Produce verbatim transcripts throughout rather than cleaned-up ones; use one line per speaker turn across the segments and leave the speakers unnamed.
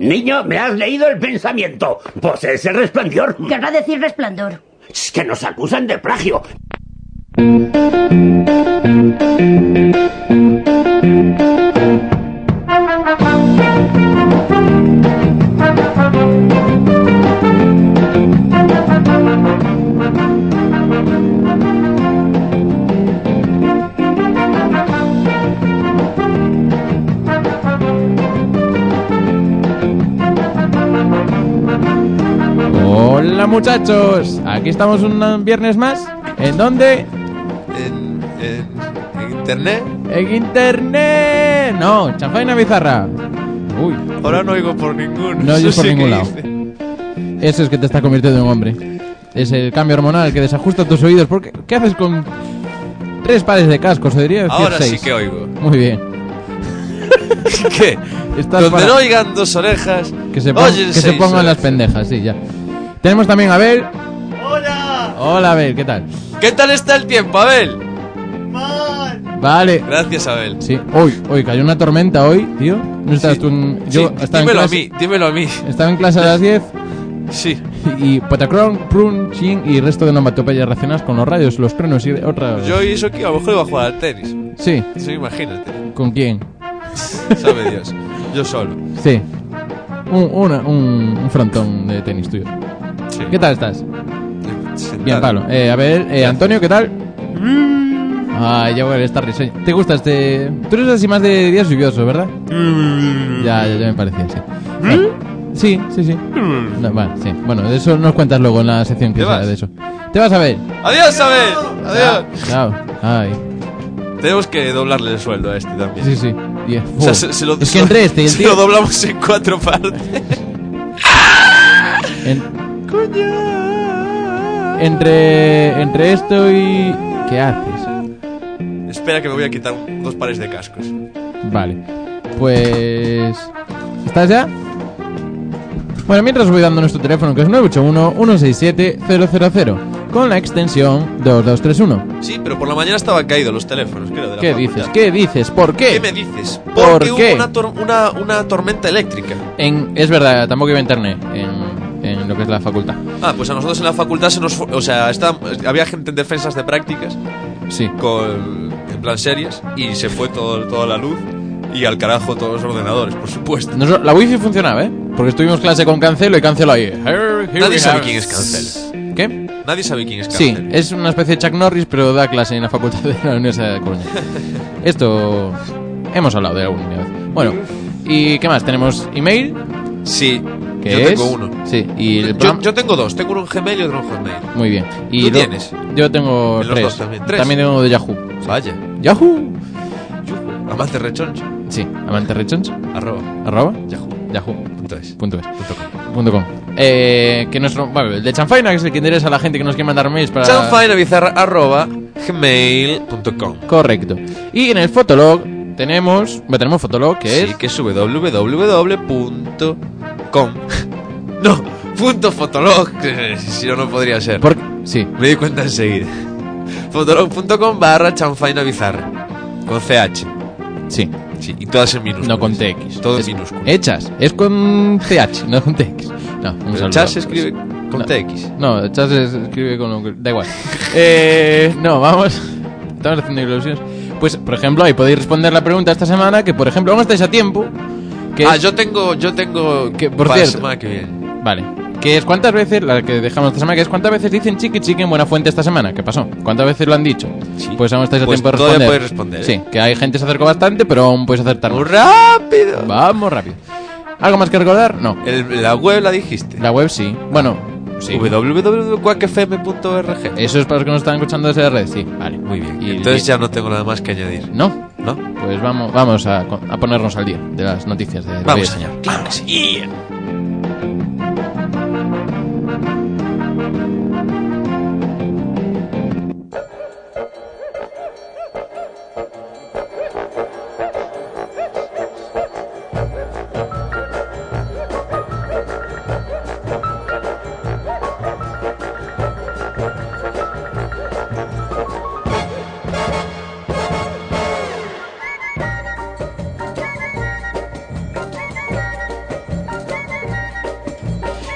Niño, me has leído el pensamiento. Posees el resplandor.
Querrá decir resplandor.
Es que nos acusan de plagio.
Hola muchachos, aquí estamos un viernes más. ¿En dónde?
En, en, en internet.
En internet. No, Chanfaina Bizarra. Uy.
Ahora no oigo por ninguno.
No oyes por
sí
ningún lado. Dice. Eso es que te está convirtiendo en un hombre. Es el cambio hormonal que desajusta tus oídos. ¿Por qué? ¿Qué haces con tres pares de cascos? Se debería decir
Ahora
seis.
sí que oigo.
Muy bien.
¿Qué?
Estás
Donde
para...
no oigan dos orejas,
que se, pon... que se pongan orejas. Las pendejas, sí, ya. Tenemos también a Abel.
¡Hola!
Hola, Abel, ¿qué tal?
¿Qué tal está el tiempo, Abel?
¡Mal!
Vale.
Gracias, Abel.
Sí, hoy, hoy cayó una tormenta hoy, tío. No estás
sí.
tú en... Yo
sí,
estaba
dímelo
en
a mí, dímelo a mí.
Estaba en clase a las diez.
Sí.
Y Potacron, Prun, Chin y resto de onomatopeyas relacionadas con los rayos, los truenos y otras.
Yo y eso que a lo mejor iba a jugar al tenis.
Sí.
Sí, imagínate.
¿Con quién?
Sabe Dios. Yo solo.
Sí. Un, una, un, un frontón de tenis tuyo.
Sí.
¿Qué tal estás?
Sentado.
Bien, Pablo. Eh, a ver, eh, Antonio, ¿qué tal? Ay, ya voy a estar risueño. ¿Te gusta este...? Tú eres así más de días lluviosos, ¿verdad? Ya, ya, ya me parecía, sí. Bueno, sí, sí, sí. No, vale, sí. Bueno, de eso nos cuentas luego en la sección que
¿Te
sale
vas?
de eso. ¿Te vas a ver?
¡Adiós, Abel! ¡Adiós!
Chao. Ay.
Tenemos que doblarle el sueldo a este también.
Sí, sí. Yeah.
O sea, se, se lo,
es
se
que
lo-
entre este y el
se
tío...
lo doblamos en cuatro partes.
En- entre, entre esto y... ¿Qué haces?
Espera que me voy a quitar un- dos pares de cascos.
Vale. Pues... ¿Estás ya? Bueno, mientras os voy dando nuestro teléfono, que es nueve ocho uno, uno seis siete, cero cero cero, con la extensión dos dos tres uno.
Sí, pero por la mañana estaban caídos los teléfonos, creo, de la
¿Qué
facultad.
dices? ¿Qué dices? ¿Por qué?
¿Qué me dices?
¿Por
Porque
qué?
hubo una, tor- una, una tormenta eléctrica.
En, es verdad, tampoco iba a internet en, en lo que es la facultad.
Ah, pues a nosotros en la facultad se nos... fu- O sea, está, había gente en defensas de prácticas,
Sí.
con, en plan series, y se fue todo, toda la luz, y al carajo todos los ordenadores, por supuesto.
Nos- la wifi funcionaba, ¿eh? Porque estuvimos clase con Cancelo y Cancelo ahí. Here, here
Nadie
we
sabe
have-
quién es Cancelo.
¿Qué?
Nadie sabe quién es
Sí,
Cancelo.
es una especie de Chuck Norris, pero da clase en la facultad de la Universidad de Coruña. Esto hemos hablado de alguna vez. Bueno, ¿y qué más? Tenemos email,
Sí,
que
yo
es...
tengo uno.
Sí, y el
Yo,
programa...
yo tengo dos, tengo uno en Gmail y otro en Hotmail.
Muy bien. Y
¿Tú
lo-
tienes?
Yo tengo
En los
tres.
dos también. ¿Tres?
También tengo de Yahoo.
Vaya.
Yahoo.
Amante rechoncho.
Sí, amante rechonch,
Arroba.
arroba,
Yahoo.
yahoo.
Punto es.
Punto es.
Punto com.
Punto com. Eh, que nuestro... Bueno, el de Chanfaina, que es el que interesa a la gente que nos quiere mandar mails para...
Chanfainabizarra arroba gmail punto com.
Correcto. Y en el Fotolog tenemos... Bueno, tenemos Fotolog, que
Sí,
es...
que es w w w punto com. No, punto fotolog. que Si no, no podría ser.
Por... Sí.
Me di cuenta enseguida. Fotolog punto com barra chanfainabizarra. Con ch.
Sí.
Sí, y todas en minúsculas.
No con T X.
Todo en
Es-
minúsculas.
Hechas. Es con C H, no con T X. No, un
Pero
saludo.
chat se escribe con
No.
T X.
No, Chas se escribe con lo que... Da igual. eh, no, vamos. Estamos haciendo ilusiones. Pues, por ejemplo, ahí podéis responder la pregunta esta semana, que por ejemplo, aún estáis a tiempo. Que
Ah,
es-
yo tengo, yo tengo
Que, por
para la
cierto-
semana que viene.
Vale. Que es cuántas veces, la que dejamos esta semana, que es cuántas veces dicen chiqui chiqui en Buena Fuente esta semana. ¿Qué pasó? ¿Cuántas veces lo han dicho?
Sí.
Pues aún estáis a
Pues
tiempo de
todavía
responder.
puedes responder, ¿eh?
Sí, que hay gente que se acercó bastante, pero aún puedes acertar
¡Muy
más.
rápido!
Vamos rápido. ¿Algo más que recordar? No.
El- la web la dijiste.
La web sí. Bueno, sí.
w w w punto quack f m punto org.
Eso es para los que nos están escuchando desde la red, sí. Vale.
Muy bien.
Y-
Entonces
y-
ya no tengo nada más que añadir.
¿No?
¿No?
Pues vamos, vamos a, a ponernos al día de las noticias de
Vamos
de-
allá. Claro que sí.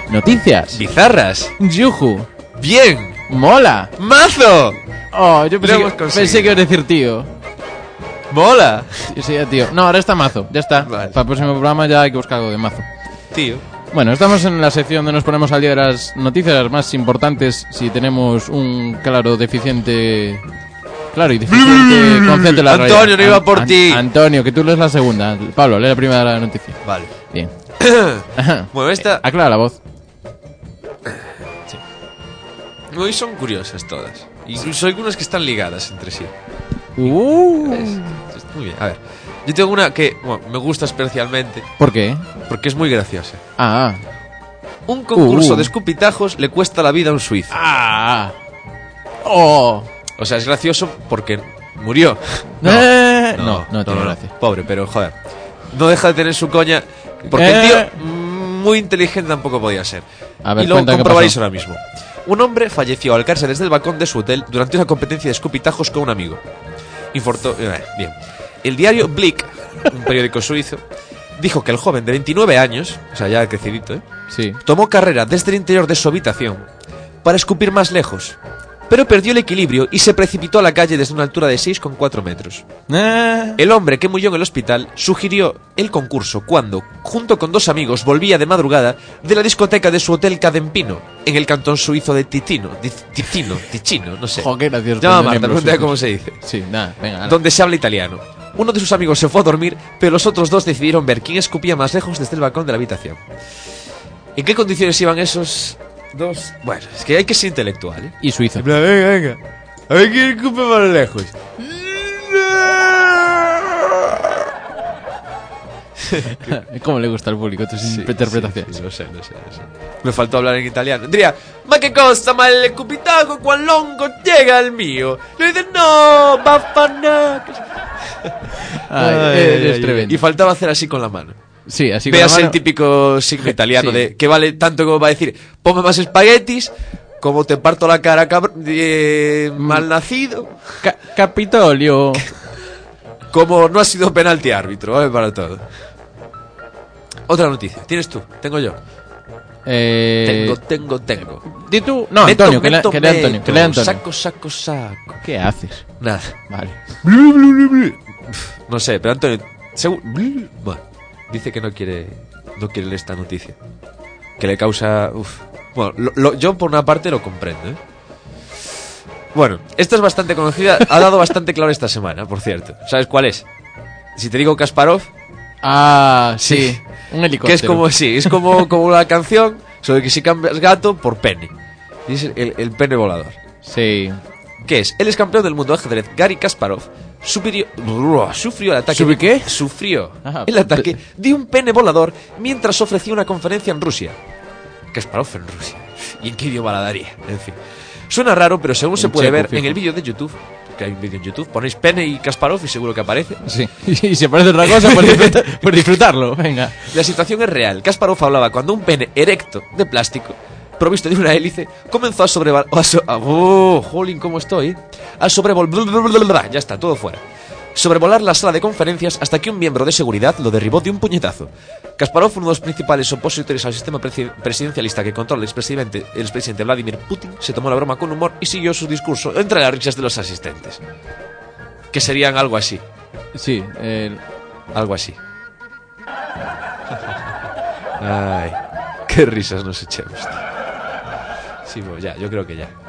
Noticias.
Bizarras.
Yuju.
Bien.
Mola.
¡Mazo!
Oh, yo pensé,
Lo hemos
que,
conseguido.
pensé que ibas a decir tío.
¡Mola!
Sí, sí, tío. No, ahora está mazo. Ya está.
Vale.
Para el próximo programa ya hay que buscar algo de mazo.
Tío.
Bueno, estamos en la sección donde nos ponemos al día de las noticias más importantes. Si tenemos un claro deficiente... Claro y deficiente concepto de la
Antonio,
realidad.
no iba por
An-
ti.
Antonio, que tú lees la segunda. Pablo, lee la primera noticia.
Vale.
Bien. Ajá.
Bueno, esta...
Aclara la voz.
Hoy son curiosas todas. Incluso algunas que están ligadas entre sí.
Uh.
Es- es muy bien. A ver. Yo tengo una que bueno, me gusta especialmente
¿Por qué?
porque es muy graciosa.
Ah.
Un concurso
Uh.
de escupitajos le cuesta la vida a un suizo.
Ah. Oh.
O sea, es gracioso porque murió.
Eh, no, no, tiene gracia.
Pobre, pero joder. No deja de tener su coña. Porque
Eh.
el tío, mm, muy inteligente tampoco podía ser.
A ver,
y lo
cuenta qué
comprobaréis
pasó.
ahora mismo. Un hombre falleció al caerse desde el balcón de su hotel durante una competencia de escupitajos con un amigo. Infortó. eh, bien. El diario Blick, un periódico suizo, dijo que el joven de veintinueve años, o sea, ya crecidito, ¿eh?
Sí.
tomó carrera desde el interior de su habitación para escupir más lejos, pero perdió el equilibrio y se precipitó a la calle desde una altura de seis coma cuatro metros.
Eh.
El hombre que murió en el hospital sugirió el concurso cuando, junto con dos amigos, volvía de madrugada de la discoteca de su hotel Cadempino, en el cantón suizo de Ticino, Di- Ticino, Ticino, no sé.
Jo, qué gracioso.
Llama a
Cuando
Marta,
miembros
pregúntale
suizos.
cómo se dice.
Sí, nada, venga. ala.
Donde se habla italiano. Uno de sus amigos se fue a dormir, pero los otros dos decidieron ver quién escupía más lejos desde el balcón de la habitación. ¿En qué condiciones iban esos dos? Bueno, es que hay que ser intelectual, ¿eh?
Y suizo.
Venga, venga. A ver quién escupe más lejos.
¿Cómo le gusta al público tu
Sí,
interpretación?
sí, sí, lo sé, lo sé, lo sé. Me faltó hablar en italiano. Diría, ma che cosa, ma el escupitajo cuán longo llega el mío. Le dice, no, bafana.
Ay, eres tremendo.
Y faltaba hacer así con la mano.
Sí, así con
Veas
la
el
mano.
típico signo italiano
Sí.
de que vale tanto como va a decir, ponme más espaguetis, como te parto la cara, cabr- eh,
Mm.
mal nacido,
Ca- Capitolio.
como no ha sido penalti árbitro, vale para todo. Otra noticia, tienes tú, tengo yo.
Eh,
Tengo, tengo, tengo.
Di tú. No,
Meto,
Antonio, que,
meto,
le, que lea Antonio.
meto.
Que lea Antonio.
Saco, saco, saco.
¿Qué haces?
Nada.
Vale.
No sé, pero Antonio, seguro, bueno, dice que no quiere, no quiere leer esta noticia. Que le causa, uf. Bueno, lo- lo- yo por una parte lo comprendo, ¿eh? Bueno, esta es bastante conocida, ha dado bastante claro esta semana, por cierto. ¿Sabes cuál es? Si te digo Kasparov,
Ah, sí.
Sí.
Un
que
helicóptero.
es como, sí, es como, como la canción sobre que si cambias gato por pene. Y es el, el pene volador.
Sí.
¿Qué es? El ex campeón del mundo de ajedrez, Gary Kasparov, sufrió, sufrió el ataque.
¿Sufrió qué?
Sufrió
Ajá.
el ataque de un pene volador mientras ofrecía una conferencia en Rusia. Kasparov en Rusia. ¿Y en qué idioma la daría? En fin. Suena raro, pero según se
En
puede
checo,
ver
fijo.
en el vídeo de YouTube, que hay un vídeo en YouTube, ponéis pene y Kasparov y seguro que aparece.
Sí. Y si parece otra cosa, pues, disfruta- pues disfrutarlo. Venga.
La situación es real. Kasparov hablaba cuando un pene erecto de plástico, provisto de una hélice, comenzó a sobrevolar. So ¡Oh, jolín, cómo estoy! A sobrevolar. Ya está, todo fuera. Sobrevolar la sala de conferencias hasta que un miembro de seguridad lo derribó de un puñetazo. Kasparov, uno de los principales opositores al sistema presi- presidencialista que controla el expresidente, el expresidente Vladimir Putin, se tomó la broma con humor y siguió su discurso entre las risas de los asistentes. Que serían algo así.
Sí. el-
Algo así. Ay, qué risas nos echemos, tío. Sí, bueno, ya, yo creo que ya.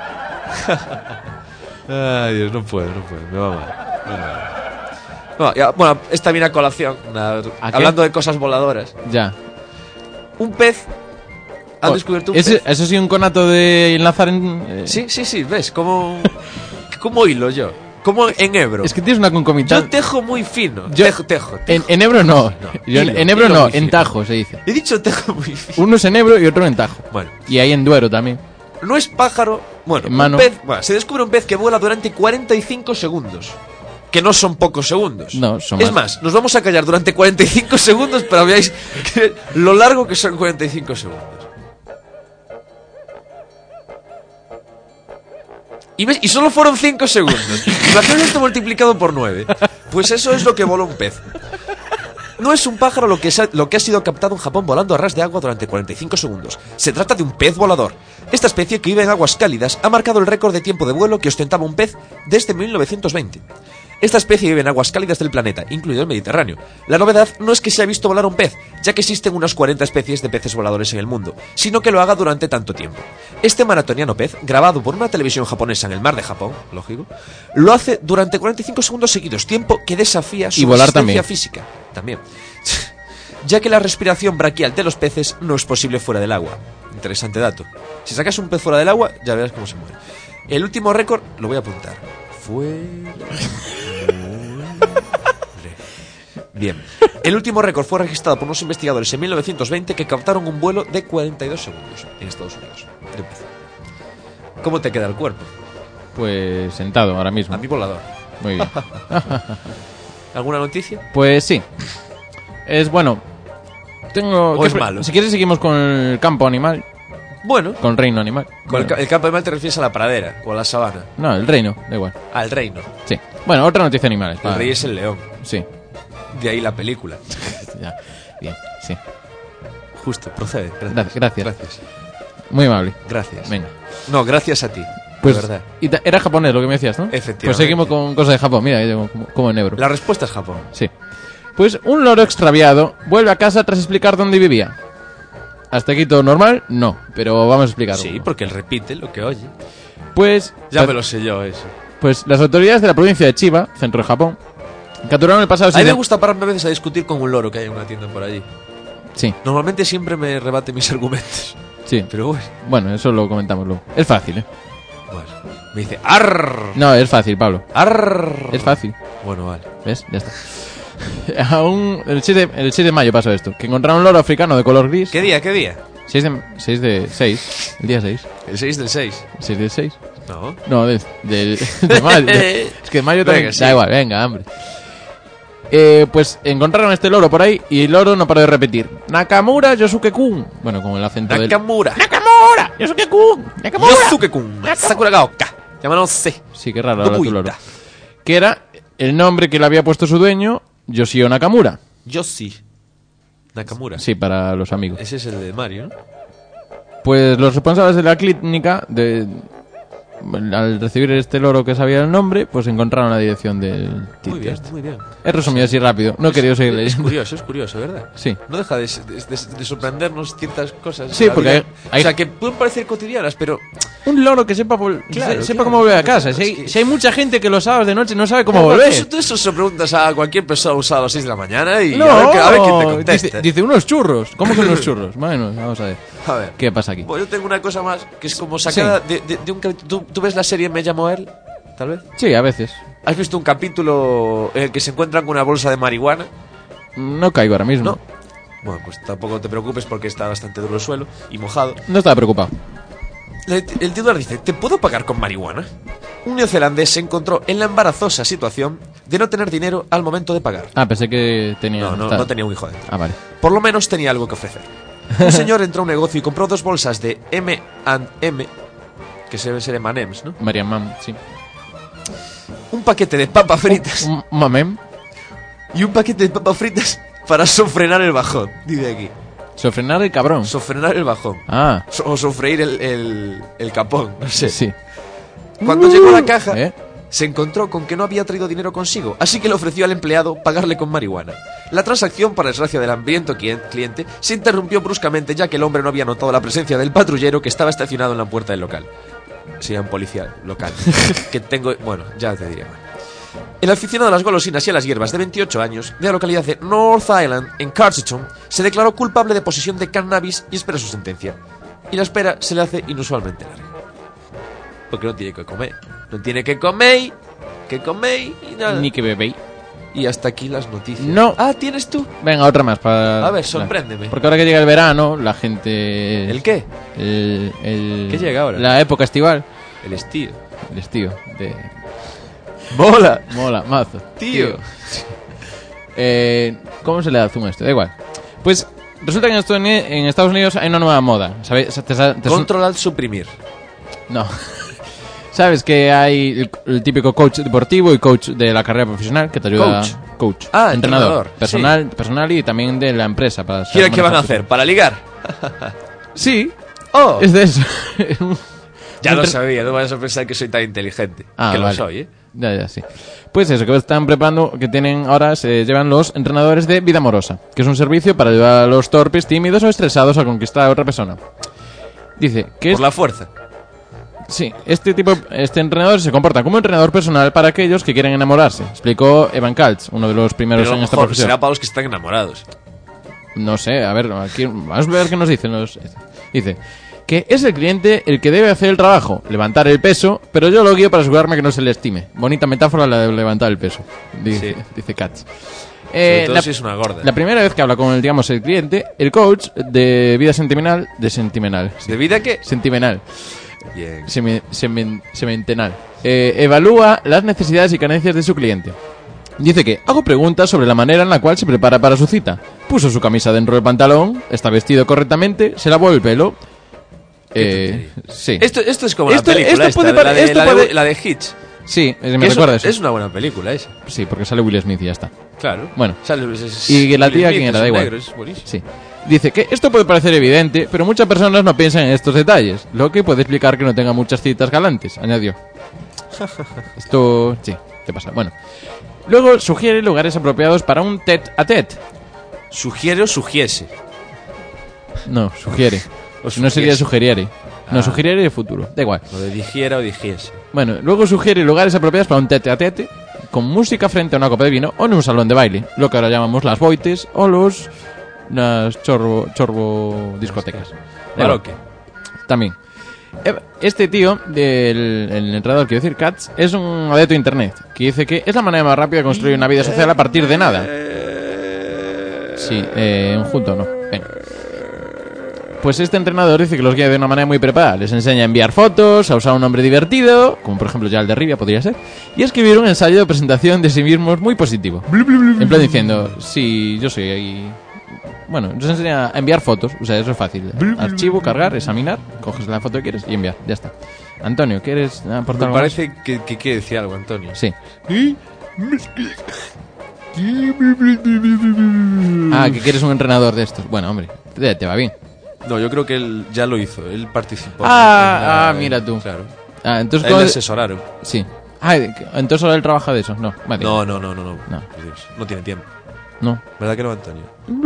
Ay, Dios, no puedo, no puedo, me va mal. Me va mal. No, ya, bueno, esta viene a colación, una-
¿A qué?
hablando de cosas voladoras.
Ya.
Un pez, han
Oh,
descubierto un
¿Ese,
pez.
¿Eso sí un conato de enlazar en...? eh,
Sí, sí, sí, ves, como, como hilo yo, como enebro.
Es que tienes una
Yo
concomitante.
tejo muy fino,
Yo-
tejo, tejo, tejo.
En, en Ebro no.
No,
Yo en-
hilo,
en Ebro
hilo
no,
muy
en
fino.
Tajo se dice.
He dicho tejo muy fino.
Uno es en Ebro y otro en Tajo.
Bueno.
Y ahí en Duero también.
No es pájaro. Bueno,
En mano.
un pez. Bueno, se descubre un pez que vuela durante cuarenta y cinco segundos. Que no son pocos segundos.
No, son
Es
más.
más, nos vamos a callar durante cuarenta y cinco segundos para que veáis que lo largo que son cuarenta y cinco segundos. Y, ves, y solo fueron cinco segundos. Imagínate esto multiplicado por nueve. Pues eso es lo que vola un pez. No es un pájaro lo que, ha, lo que ha sido captado en Japón volando a ras de agua durante cuarenta y cinco segundos. Se trata de un pez volador. Esta especie, que vive en aguas cálidas, ha marcado el récord de tiempo de vuelo que ostentaba un pez desde mil novecientos veinte. Esta especie vive en aguas cálidas del planeta, incluido el Mediterráneo. La novedad no es que se haya visto volar un pez, ya que existen unas cuarenta especies de peces voladores en el mundo, sino que lo haga durante tanto tiempo. Este maratoniano pez, grabado por una televisión japonesa en el mar de Japón, lógico, lo hace durante cuarenta y cinco segundos seguidos, tiempo que desafía su
Y volar
resistencia
también.
física. También. Ya que la respiración braquial de los peces no es posible fuera del agua. Interesante dato. Si sacas un pez fuera del agua, ya verás cómo se muere. El último récord, lo voy a apuntar. Fue... Bien. El último récord fue registrado por unos investigadores en mil novecientos veinte que captaron un vuelo de cuarenta y dos segundos en Estados Unidos. ¿Cómo te queda el cuerpo?
Pues sentado ahora mismo.
A mi volador.
Muy bien.
¿Alguna noticia?
Pues sí. Es bueno. Tengo.
¿O
¿qué
es
pre-
malo?
Si quieres, seguimos con el campo animal.
Bueno,
Con el reino animal.
con el,
Bueno,
ca- el campo animal te refieres a la pradera o a la sabana.
No, el reino, da igual.
Al reino.
Sí. Bueno, otra noticia animales.
El
va.
rey es el león.
Sí.
De ahí la película.
Ya. Bien, sí.
Justo, procede.
Gracias, gracias.
Gracias.
Muy amable.
Gracias.
Venga.
No, gracias a ti.
Pues,
de verdad.
y ta- era japonés lo que me decías, ¿no?
Efectivamente.
Pues seguimos con cosas de Japón. Mira, yo como, como en Ebro.
La respuesta es Japón.
Sí. Pues un loro extraviado vuelve a casa tras explicar dónde vivía. ¿Hasta aquí todo normal? No, pero vamos a explicarlo.
Sí, porque él repite lo que oye.
Pues,
Ya
pues,
me lo sé yo eso.
pues las autoridades de la provincia de Chiba, centro de Japón, capturaron el pasado
A mí me
siete-
gusta pararme a veces a discutir con un loro que hay en una tienda por allí.
Sí,
Normalmente siempre me rebate mis argumentos.
sí.
Pero bueno,
Bueno, eso lo comentamos luego. Es fácil, ¿eh?
bueno. Me dice ¡arr!
No, es fácil, Pablo.
¡Arr!
Es fácil.
Bueno, vale.
¿Ves? Ya está. Aún el siete, el siete de mayo pasó esto. Que encontraron un loro africano de color gris.
¿Qué día? ¿Qué día?
seis de... seis de... seis. El día seis.
El seis del seis.
seis del seis.
No.
No, del... del de mayo. de- es que de mayo también...
Venga, sí.
Da igual, venga, hombre. Eh, pues encontraron este loro por ahí y el loro no paró de repetir. Nakamura Yosuke-kun. Bueno, con el acento del...
Nakamura.
¡Nakamura! ¡Yosuke-kun! ¡Nakamura!
Yosuke-kun. Sakura Gaoka. Llámanos C.
Sí, qué raro ahora tu loro.
Nobuita.
Que era el nombre que le había puesto su dueño, Yoshio Nakamura.
Yoshi. Nakamura.
Sí, para los amigos.
Ese es el de Mario, ¿no?
Pues los responsables de la clínica, de, al recibir este loro que sabía el nombre, pues encontraron la dirección del
Muy
sitio
bien,
este.
muy bien.
He resumido así rápido, no he querido seguir
Es
leyendo.
curioso, es curioso, ¿verdad?
Sí.
No deja de, de- de- de sorprendernos ciertas cosas.
Sí,
de la
porque
vida.
hay- hay-
O sea, que pueden parecer cotidianas, pero...
Un loro que sepa, vol-
Claro,
se- sepa
claro,
cómo volver a
claro,
casa.
claro,
Si hay,
es que-
si hay mucha gente que los sábados de noche no sabe cómo
Claro,
volver.
Eso, tú eso se lo preguntas a cualquier persona usada a las seis de la mañana y
No,
a, ver, que- a ver quién te contesta.
dice, dice unos churros. ¿Cómo que unos churros? Bueno, vamos a ver.
A ver.
¿Qué pasa aquí?
Pues yo tengo una cosa más que es como sacada de, de- de un... cap- ¿Tú, tú ves la serie Me llamo él? Tal vez.
Sí, a veces.
¿Has visto un capítulo en el que se encuentran con una bolsa de marihuana?
No caigo ahora mismo.
No. Bueno, pues tampoco te preocupes porque está bastante duro el suelo y mojado.
No estaba preocupado.
El, el titular dice, ¿te puedo pagar con marihuana? Un neozelandés se encontró en la embarazosa situación de no tener dinero al momento de pagar.
Ah, pensé que tenía...
No, no,
estaba-
no tenía un hijo dentro.
Ah, vale.
Por lo menos tenía algo que ofrecer. Un señor entró a un negocio y compró dos bolsas de eme and eme, que se deben ser eme and eme's, ¿no?
Marian Mam, sí.
Un paquete de papas fritas
Un mamem.
y un paquete de papas fritas para sofrenar el bajón. Dice aquí.
Sofrenar el cabrón.
Sofrenar el bajón.
Ah,
So- o sofreír el, el, el capón, no sé.
sí.
Cuando llegó a la caja,
¿Eh?
se encontró con que no había traído dinero consigo, así que le ofreció al empleado pagarle con marihuana. La transacción, para desgracia del hambriento quien- cliente, se interrumpió bruscamente ya que el hombre no había notado la presencia del patrullero que estaba estacionado en la puerta del local. Sería un policía local. que tengo... Bueno, ya te diré. El aficionado a las golosinas y a las hierbas de veintiocho años, de la localidad de North Island, en Carterton, se declaró culpable de posesión de cannabis y espera su sentencia. Y la espera se le hace inusualmente larga. Porque no tiene que comer. No tiene que comer, que comer y nada.
Ni que bebéis.
Y hasta aquí las noticias.
No.
Ah, ¿tienes tú?
Venga, otra más para...
A ver, sorpréndeme.
Porque ahora que llega el verano, la gente...
¿El qué?
El, el-
¿Qué llega ahora?
La época estival.
El estío.
El estío. De...
¡Mola!
Mola, mazo.
Tío.
Eh, ¿Cómo se le da zoom a esto? Da igual. Pues resulta que en Estados Unidos, en Estados Unidos hay una nueva moda. ¿Sabes? Te sa- te sun-
Control al suprimir.
No. Sabes que hay el, el típico coach deportivo y coach de la carrera profesional que te ayuda.
Coach.
Coach.
Ah,
entrenador.
entrenador,
Personal, personal y también de la empresa. Para
¿Y ahora qué van a hacer? ¿Para ligar?
Sí.
Oh,
Es de eso.
ya lo
Entre-
sabía, no vayas a pensar que soy tan inteligente.
Ah,
que
vale.
lo soy, ¿eh?
Ya, ya, sí. Pues eso, que están preparando, que tienen ahora, se llevan los entrenadores de vida amorosa, que es un servicio para ayudar a los torpes, tímidos o estresados a conquistar a otra persona. Dice que
Por
es-
la fuerza.
sí, este tipo, este entrenador se comporta como entrenador personal para aquellos que quieren enamorarse, explicó Evan Kaltz, uno de los primeros
Pero a lo
en esta
mejor
profesión.
será para los que están enamorados.
No sé, a ver, aquí vamos a ver qué nos dicen los. Dice que es el cliente el que debe hacer el trabajo, levantar el peso, pero yo lo guío para asegurarme que no se le estime. Bonita metáfora la de levantar el peso, dice,
Sí.
dice Katz.
Sobre
Eh,
todo
la,
si es una gorda.
la primera vez que habla con el, digamos, el cliente, el coach de vida sentimental, de sentimental, sí,
¿De vida qué?
sentimental,
Bien.
semi- semen- sementenal, eh, evalúa las necesidades y carencias de su cliente. Dice que hago preguntas sobre la manera en la cual se prepara para su cita. Puso su camisa dentro del pantalón, está vestido correctamente, se lavó el pelo. Eh, sí.
Esto, esto es como
Esto-
la película
esto
esta,
puede
la,
pare-
de,
esto
la, de,
puede-
la de Hitch.
Sí, eh,
Que
me
es,
recuerda
una,
eso.
es una buena película esa.
Sí, porque sale Will Smith y ya está.
Claro.
Bueno.
Sale- es- es-
Y que la
Will
tía,
Smith
¿quién
es
era? Da
un
igual.
negro, es buenísimo.
Sí. Dice que esto puede parecer evidente, pero muchas personas no piensan en estos detalles, lo que puede explicar que no tenga muchas citas galantes, añadió. Esto, sí, ¿qué pasa? Bueno. Luego sugiere lugares apropiados para un tete a tete.
Sugiere o sugiese.
No, sugiere.
O
No sería
sugiese.
sugeriere. No,
Ah.
sugeriere de futuro. Da igual.
Lo de digiera o digiese.
Bueno, luego sugiere lugares apropiados para un tete a tete, con música frente a una copa de vino o en un salón de baile, lo que ahora llamamos las boites o los las chorbo, chorbo discotecas. Da igual.
Claro que.
También. Eh, Este tío, del el entrenador, quiero decir, Katz, es un adepto a internet, que dice que es la manera más rápida de construir una vida social a partir de nada. Sí, eh, un junto no. Venga. Pues este entrenador dice que los guía de una manera muy preparada. Les enseña a enviar fotos, a usar un nombre divertido, como por ejemplo ya el de Rivia podría ser, y a escribir un ensayo de presentación de sí mismos muy positivo. En plan diciendo, sí, yo soy ahí. Bueno, nos enseña a enviar fotos, o sea, eso es fácil. Archivo, cargar, examinar, coges la foto que quieres y enviar, ya está. Antonio, ¿quieres aportar
Me
algo
parece que, que quiere decir algo, Antonio.
más? Sí. Ah, que quieres un entrenador de estos. Bueno, hombre, te, te va bien.
No, yo creo que él ya lo hizo. Él participó.
Ah,
en la-
ah, mira tú.
Claro.
Ah, entonces...
A él
¿cómo-
le asesoraron.
Sí. Ah, entonces ahora él trabaja de eso. No, vale.
No, no, no, no, no.
No.
Por Dios, no tiene tiempo.
No.
¿Verdad que no, Antonio?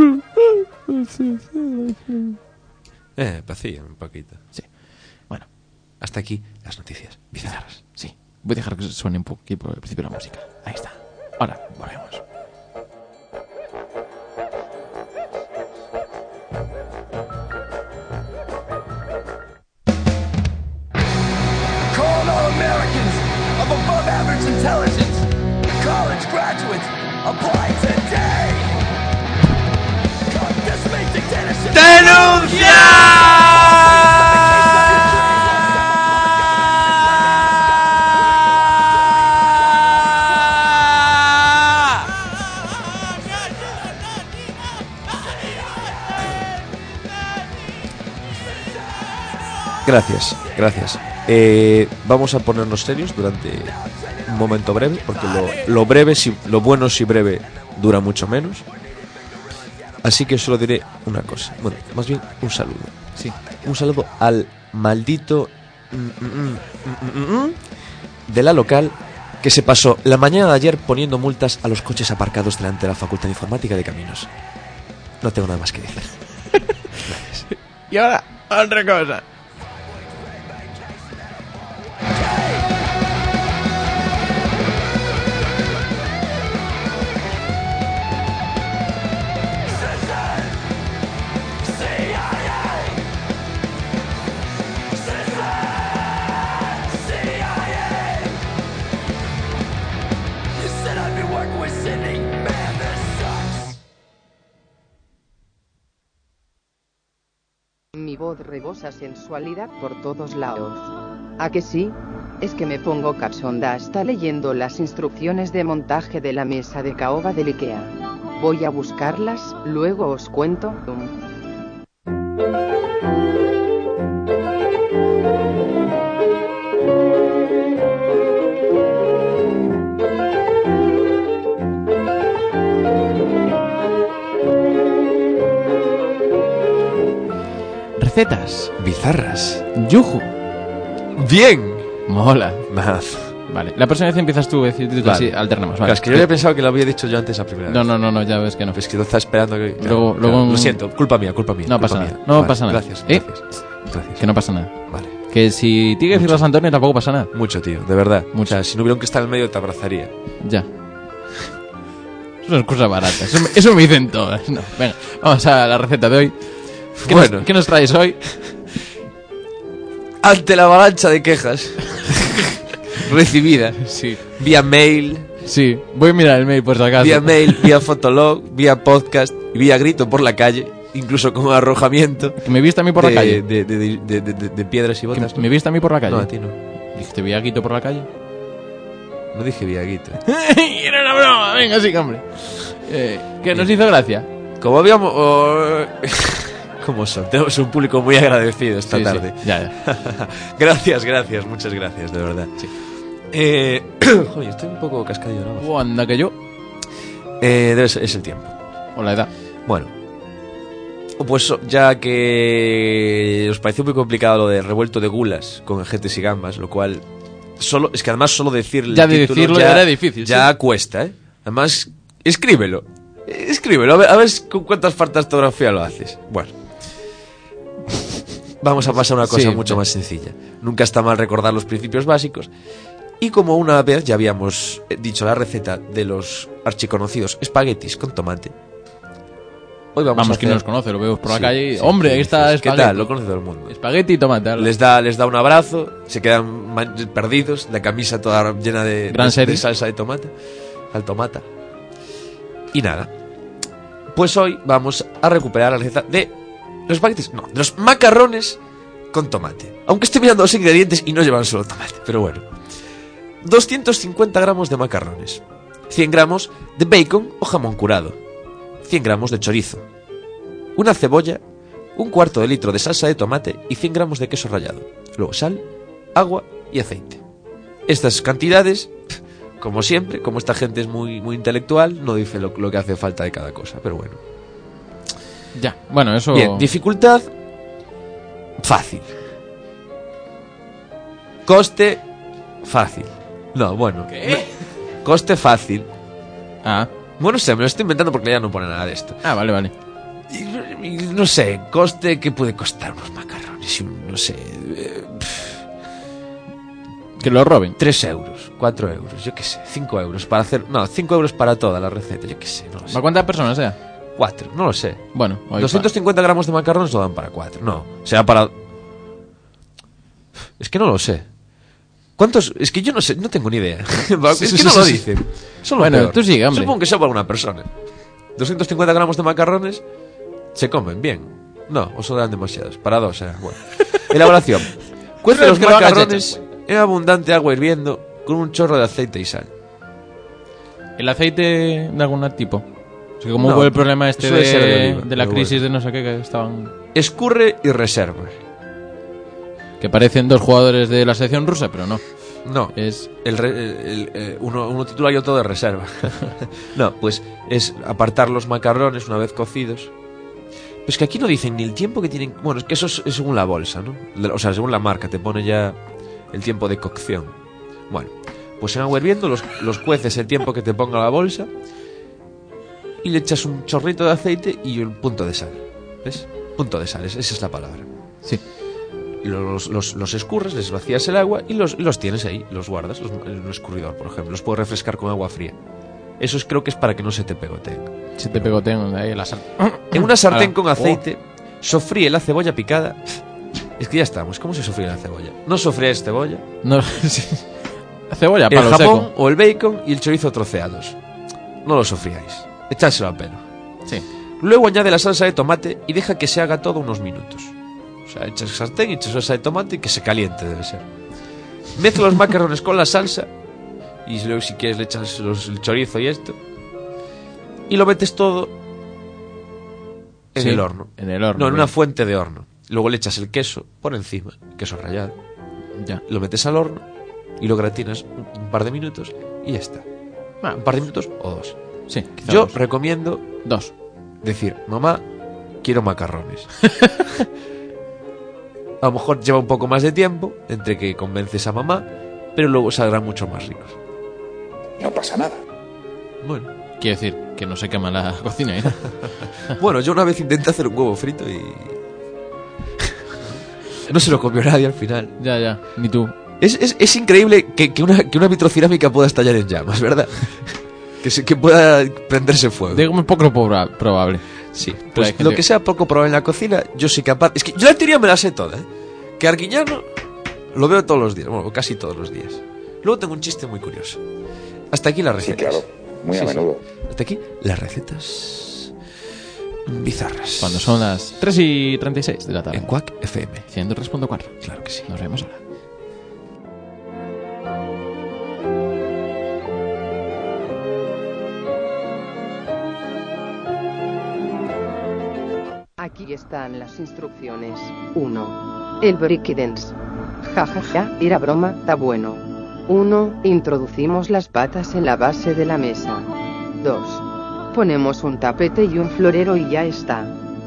Eh, vacía un poquito.
Sí. Bueno,
Hasta aquí las noticias bizarras.
sí. Voy a dejar que suene un poco aquí por el principio de la música. Ahí está. Ahora, volvemos.
Call all Americans of above average intelligence. College graduates, apply today. God, this makes dictatorship.
Gracias, gracias. Eh, vamos a ponernos serios durante un momento breve, porque lo, lo breve, si, lo bueno si breve, dura mucho menos. Así que solo diré una cosa, bueno, más bien un saludo.
Sí.
Un saludo al maldito mm, mm, mm, mm, mm, mm, de la local que se pasó la mañana de ayer poniendo multas a los coches aparcados delante de la Facultad de Informática de Caminos. No tengo nada más que decir. Gracias.
Y ahora, otra cosa.
You said I'd be working with Sydney. Man, this sucks.
Mi voz rebosa sensualidad por todos lados. ¿A que sí? Es que me pongo cachonda hasta leyendo las instrucciones de montaje de la mesa de caoba del IKEA. Voy a buscarlas, luego os cuento.
Recetas.
Bizarras.
Yuju.
Bien.
Mola.
Mazo.
Vale, la próxima vez empiezas tú, es decir,
Vale.
así alternamos. Vale.
Claro, es que yo había pensado que lo había dicho yo antes la primera vez.
No, no, no, no, ya ves que no.
Es que no estaba esperando que...
Luego-
claro,
luego
claro.
un-
Lo siento, culpa mía, culpa mía.
No
culpa
pasa
mía.
nada, no
Vale,
pasa nada.
Gracias,
¿Eh?
gracias. Gracias.
Que no pasa nada.
Vale.
Que si tienes que decirlo a San Antonio tampoco pasa nada.
Mucho, tío, de verdad.
Mucho.
O sea, si no hubiera un cristal en medio te abrazaría.
Ya. Eso son cosas baratas. Eso, me- eso me dicen todas. No, venga, vamos a la receta de hoy. ¿Qué,
Bueno.
nos, ¿qué nos traes hoy?
Ante la avalancha de quejas recibida
Sí.
vía mail,
Sí, voy a mirar el mail por si acaso.
vía mail, vía fotolog, vía podcast y vía grito por la calle, incluso con arrojamiento
Que me viste a mí por
de,
la calle.
de, de, de, de- de- de piedras y
Que
botas.
me viste a mí por la calle.
No, a ti no.
Dijiste, vi a Guito por la calle.
No dije vía grito.
Era una broma, venga, sí, hombre. Eh, que nos hizo gracia.
Como habíamos... oh, ¿Cómo son? Tenemos un público muy agradecido esta
Sí, sí,
tarde.
ya, ya.
Gracias, gracias, muchas gracias, de verdad. Eh, joder, estoy un poco cascadillo, ¿no?
Oh, anda que yo.
Eh, debe ser- es el tiempo.
O la edad.
Bueno, pues ya que os pareció muy complicado lo de revuelto de gulas con agentes y gambas, lo cual solo es que además solo decir el
Ya de
título
decirlo
ya
era difícil,
ya
sí.
cuesta, ¿eh? Además, escríbelo, escríbelo, a ver, a ver con cuántas faltas de ortografía lo haces. Bueno, vamos a pasar a una cosa
Sí,
mucho
sí.
más sencilla. Nunca está mal recordar los principios básicos. Y como una vez ya habíamos eh, dicho la receta de los archiconocidos espaguetis con tomate, hoy vamos,
Vamos,
a
que
hacer...
no los conoce, lo vemos por la
Sí,
calle y...
sí,
Hombre,
¿qué
ahí está
dices? ¿Qué
espagueti.
tal? Lo conoce todo el mundo.
Espagueti y tomate. ala.
Les da, les da un abrazo, se quedan man- perdidos, la camisa toda llena de,
Gran
de-
serie.
de salsa de tomate, al tomata. Y nada, pues hoy vamos a recuperar la receta de los espaguetis, no, de los macarrones con tomate. Aunque estoy mirando los ingredientes y no llevan solo tomate, pero bueno. doscientos cincuenta gramos de macarrones, cien gramos de bacon o jamón curado, cien gramos de chorizo, una cebolla, un cuarto de litro de salsa de tomate y cien gramos de queso rallado. Luego sal, agua y aceite. Estas cantidades, como siempre, como esta gente es muy, muy intelectual, no dice lo, lo que hace falta de cada cosa, pero bueno.
Ya, bueno, eso...
Bien, dificultad fácil. Coste fácil. No, bueno.
¿Qué?
Coste fácil.
Ah,
Bueno, no sé, me lo estoy inventando porque ya no pone nada de esto.
ah, vale, vale.
Y, y no sé, coste, ¿qué puede costar unos macarrones? Y un- No sé, eh,
Que lo roben.
tres euros, cuatro euros, yo qué sé, cinco euros para hacer... No, cinco euros para toda la receta, yo qué sé, no lo sé.
¿Para cuántas personas sea?
Cuatro, no lo sé.
Bueno, hoy
doscientos cincuenta gramos de macarrones no dan para cuatro, no. Será para... Es que no lo sé. ¿Cuántos? Es que yo no sé, no tengo ni idea. es
Sí, sí,
que no
sí,
lo
sí.
dicen. Eso es lo
Bueno,
peor.
tú sigue, hombre.
Supongo que sea para una persona. doscientos cincuenta gramos de macarrones se comen bien. No, o solo dan demasiados. Para dos, será. Bueno. Elaboración. Cuece
Pero
los
es que lo hagas
macarrones en abundante agua hirviendo con un chorro de aceite y sal.
¿El aceite de algún tipo? O sea, como
No,
hubo el problema este
suele ser de
de,
oliva,
de la
pero
crisis
bueno.
de no sé qué, que estaban...
Escurre y reserva.
Que parecen dos jugadores de la selección rusa, pero no.
No.
Es...
El re- el- el- eh, uno, uno titular y otro de reserva. No, pues es apartar los macarrones una vez cocidos. Pues que aquí no dicen ni el tiempo que tienen... Bueno, es que eso es, es según la bolsa, ¿no? O sea, según la marca, te pone ya el tiempo de cocción. Bueno, pues en agua hirviendo los, los cueces el tiempo que te ponga la bolsa y le echas un chorrito de aceite y un punto de sal. ¿Ves? Punto de sal, esa es la palabra.
Sí.
Los, los, los escurres, les vacías el agua y los, y los tienes ahí, los guardas los, en un escurridor, por ejemplo. Los puedes refrescar con agua fría. Eso es, creo que es para que no se te pegoteen.
Si te pegotean ahí la sal.
En una sartén
Ah,
con
oh.
aceite, sofríe la cebolla picada. Es que ya estamos. ¿Cómo se sofríe la cebolla? No sofríes cebolla,
No, sí. Cebolla,
el
palo
jamón
seco.
o el bacon y el chorizo troceados. No lo sofríais. Echádselo a pelo.
Sí.
Luego añade la salsa de tomate y deja que se haga todo unos minutos. O sea, echas sartén, echas salsa de tomate y que se caliente, debe ser. Mezcla los macarrones con la salsa y luego si quieres le echas los- el chorizo y esto. Y lo metes todo en
Sí,
el horno.
En el horno.
No, en
bien.
una fuente de horno. Luego le echas el queso por encima, queso rallado.
Ya.
Lo metes al horno y lo gratinas un, un par de minutos y ya está.
Ah,
Un par de minutos o dos.
sí, quizá
Yo
dos.
recomiendo
Dos.
decir, mamá, quiero macarrones. A lo mejor lleva un poco más de tiempo entre que convences a mamá, pero luego saldrán mucho más ricos.
No pasa nada.
Bueno.
Quiero decir, que no se quema la cocina, ¿eh?
Bueno, yo una vez intenté hacer un huevo frito y... no se lo comió nadie al final.
Ya, ya, ni tú.
Es, es, es increíble que, que, una, que una vitrocinámica pueda estallar en llamas, ¿verdad? que, se, que pueda prenderse fuego.
Digo, muy poco proba- probable.
Sí,
Pero
pues
hay gente-
lo que sea poco probable en la cocina, yo soy capaz... Es que yo la teoría me la sé toda, ¿eh? Que Arguiñano lo veo todos los días, bueno, casi todos los días. Luego tengo un chiste muy curioso. Hasta aquí las
Sí,
recetas.
claro. Muy
Sí,
a
sí.
menudo.
Hasta aquí las recetas bizarras.
Cuando son las tres y treinta y seis de la tarde.
En Quack F M.
ciento tres punto cuatro.
Claro que sí.
Nos vemos ahora.
Aquí están las instrucciones. uno. El breakdance. Ja ja ja, era broma, está bueno. uno. Introducimos las patas en la base de la mesa. dos. Ponemos un tapete y un florero y ya está.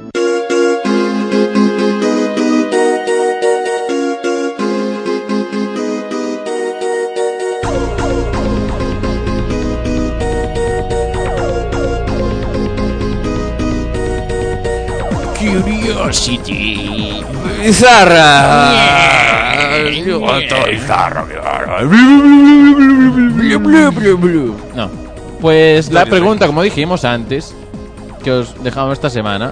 Curiosity. Bizarra. Yo todo bizarro.
No. Pues la
Antonio
pregunta, como dijimos antes, que os dejamos esta semana.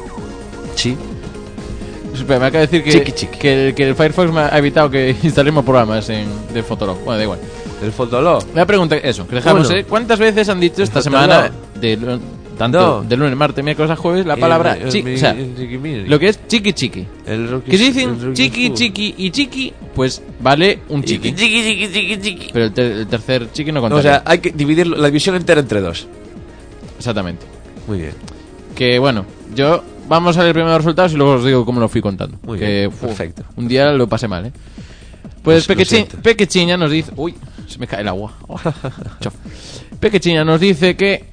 Sí.
Espera, me acaba de decir que,
Chiqui, chiqui.
que, el, que el Firefox me ha evitado que instalemos programas en, de Fotolog. Bueno, da igual.
El Fotolog.
La pregunta, eso, que dejamos,
Bueno.
¿eh? ¿Cuántas veces han dicho esta
Fotolog.
semana, de, lu- tanto
No.
de lunes, martes, miércoles a jueves, la palabra
El-
chi-
el-
o sea,
el-
lo que es chiqui chiqui?
el Rocky-
Que si
el
dicen
Rocky
chiqui,
Food.
chiqui y chiqui, pues vale un chiqui.
Chiqui, chiqui, chiqui, chiqui.
Pero el, ter- el tercer chiqui no
No,
contaría.
o sea, hay que dividir la división entera entre dos.
Exactamente.
Muy bien.
Que bueno, yo vamos a ver primero los resultados y luego os digo cómo lo fui contando.
Muy
que,
bien,
fu,
perfecto.
Un día lo pasé mal, ¿eh?
Pues
Pues
lo
Pequechi-
siento.
Pequechiña nos dice... Uy, se me cae el agua. Oh, chof. Pequechiña nos dice que...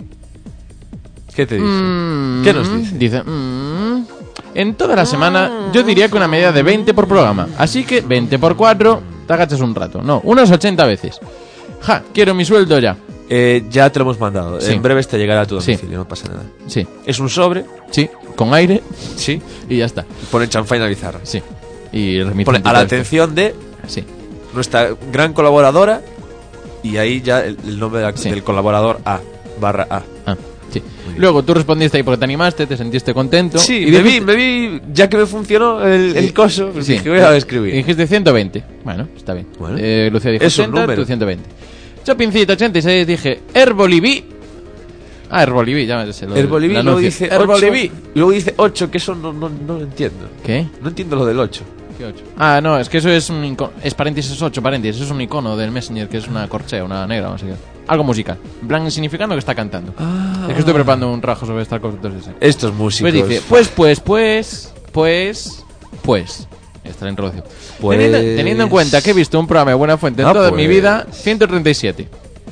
¿Qué te dice?
mm,
¿Qué nos dice?
Dice... mm, en toda la semana yo diría que una media de veinte por programa. Así que veinte por cuatro, te agachas un rato. No, unas ochenta veces. Ja, quiero mi sueldo ya.
Eh, ya te lo hemos mandado.
Sí.
En breve te llegará a tu
Sí.
domicilio, no pasa nada.
Sí,
Es un sobre,
sí, con aire
sí,
y ya está.
pone chanfaina bizarra.
Sí. Y remite
Pone
un
a la
texto.
atención de
Sí.
nuestra gran colaboradora y ahí ya el, el nombre de la-
Sí.
del colaborador A, barra A.
Ah, sí. Luego tú respondiste ahí porque te animaste, te sentiste contento.
Sí,
y
me vi,
dijiste-
me vi, ya que me funcionó el, el coso, pues
Sí.
dije, voy a
Y
escribir.
dijiste ciento veinte. Bueno, está bien.
Bueno.
Eh, Lucía dijo
Es un
ochenta,
número.
tú ciento veinte. Shoppingcita ochenta y seis dije Herboliví. Ah, Herboliví, ya me sé lo del-
El Boliví
el
luego
anuncio.
dice ocho,
Herboliví.
y luego dice ocho, que eso no, no, no lo entiendo.
¿Qué?
No entiendo lo del ocho.
¿Qué ocho? Ah, no, es que eso es un icono. Es paréntesis ocho, paréntesis. Eso es un icono del Messenger que es una corchea, una negra, no sé qué. Algo musical. En plan, significando que está cantando.
Ah.
Es que estoy preparando un trabajo sobre esta cosa. entonces, sí.
Estos músicos.
Pues dice, pues, pues, pues, pues, pues. Está la introducción.
Pues-
Teniendo, teniendo en cuenta que he visto un programa de Buena Fuente en
Ah,
toda
pues.
mi vida, ciento treinta y siete.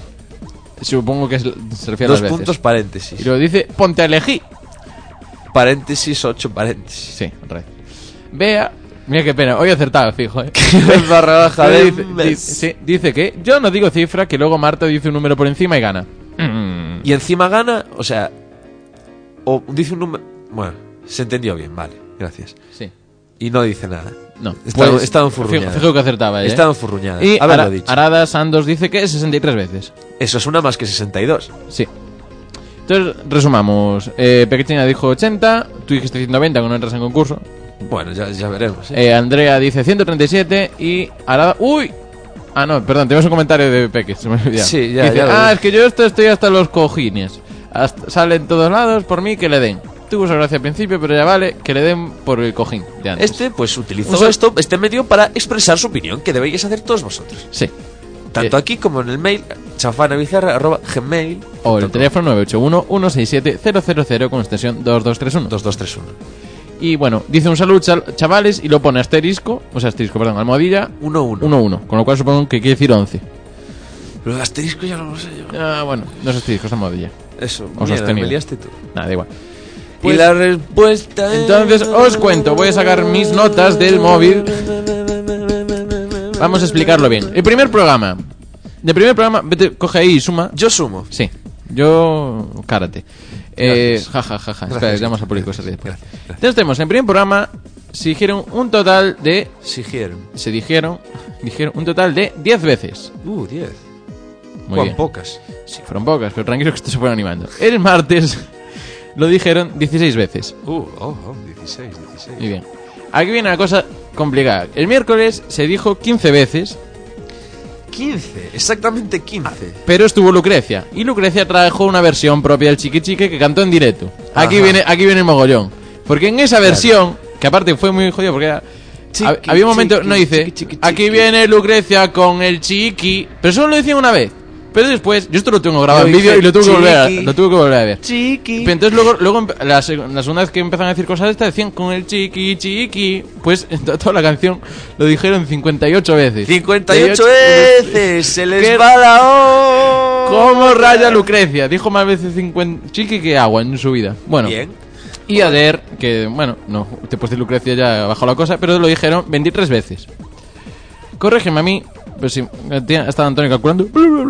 Supongo que es- se refiere a
Dos
las veces.
puntos paréntesis.
Y luego dice, ponte a elegir.
Paréntesis, ocho paréntesis.
Sí, re. Vea, mira qué pena, hoy he acertado, fijo, eh.
Barra baja
Pero
de
dice,
mes.
di- sí, dice que yo no digo cifra, que luego Marta dice un número por encima y gana. Mm.
Y encima gana, o sea, o dice un número. Bueno, se entendió bien, vale, gracias.
Sí.
Y no dice nada.
No,
Está,
pues,
está enfurruñada.
Fijo, fijo que acertaba, eh.
Está enfurruñada.
Y
Haberlo
Ara-
dicho.
Arada Sandos dice que es sesenta y tres veces.
Eso es una más que sesenta y dos.
Sí. Entonces, resumamos. Eh, Pequeñina dijo ochenta, tú dijiste ciento noventa cuando entras en concurso.
Bueno, ya, ya veremos. ¿eh?
Eh, Andrea dice ciento treinta y siete y Arada... ¡Uy! Ah, no, perdón, tenemos un comentario de Peque, se me ha olvidado.
Sí, ya,
Dice,
ya lo
ah,
vi.
es que yo esto estoy hasta los cojines. Hasta- sale en todos lados por mí que le den. Tuvo esa gracia al principio, pero ya vale que le den por el cojín de antes.
Este, pues, utilizó
O sea-
esto, este medio para expresar su opinión, que deberíais hacer todos vosotros.
Sí.
Tanto
Eh,
aquí como en el mail, chafanabizarra arroba gmail
O el teléfono nueve ocho uno, uno seis siete, cero cero cero con extensión dos dos tres uno.
dos dos tres uno.
Y bueno, dice un saludo, chal- chavales, y lo pone asterisco, o sea, asterisco, perdón, almohadilla,
uno uno.
uno uno, con lo cual supongo que quiere decir once.
Pero el asterisco ya no lo sé yo.
Ah, bueno, no es asterisco, es almohadilla.
Eso,
O
mierda,
sostenido.
me liaste tú.
Nada, da igual. Pues,
y la respuesta es...
Entonces os cuento, voy a sacar mis notas del móvil. Vamos a explicarlo bien. El primer programa. El primer programa, vete, coge ahí y suma.
Yo sumo.
Sí. Yo, karate. Eh,
Gracias.
ja, ja, ja, ja. Espera,
Gracias.
vamos a poner cosas después.
Gracias, gracias.
Entonces tenemos, en el primer programa, se dijeron un total de...
Sigieron.
Se dijeron, dijeron un total de diez veces.
Uh, diez.
Muy
Cuán
bien.
pocas.
Sí, fueron pocas, pero tranquilos que esto se fue animando. El martes lo dijeron dieciséis veces.
Uh, oh, oh, dieciséis, dieciséis.
Muy bien. Aquí viene una cosa complicada. El miércoles se dijo quince veces,
quince, exactamente quince.
pero estuvo Lucrecia. Y Lucrecia trajo una versión propia del Chiqui Chique que cantó en directo. Aquí
Ajá.
viene, aquí viene el mogollón. Porque en esa versión, que aparte fue muy jodido porque era...
Chiqui,
hab- había un momento,
chiqui,
no dice,
chiqui, chiqui,
aquí
chiqui.
viene Lucrecia con el Chiqui, pero solo lo decía una vez. Pero después, yo esto lo tengo grabado
Yo
en vídeo
dije,
y lo tuve que volver a,
Chiqui.
lo tuve que volver a ver.
Chiqui.
Pero entonces luego, luego empe- la, seg- la segunda vez que empezaron a decir cosas estas decían con el chiqui chiqui. Pues en to- toda la canción lo dijeron cincuenta y ocho veces.
cincuenta y ocho veces. Se
¿Qué-
les va la hora.
¿Cómo raya Lucrecia? Dijo más veces cincuenta chiqui que agua en su vida. Bueno,
Bien.
y Ader, que bueno, no, después de Lucrecia ya bajó la cosa, pero lo dijeron veintitrés veces. Corrígeme a mí, pues sí, tía, estaba Antonio calculando.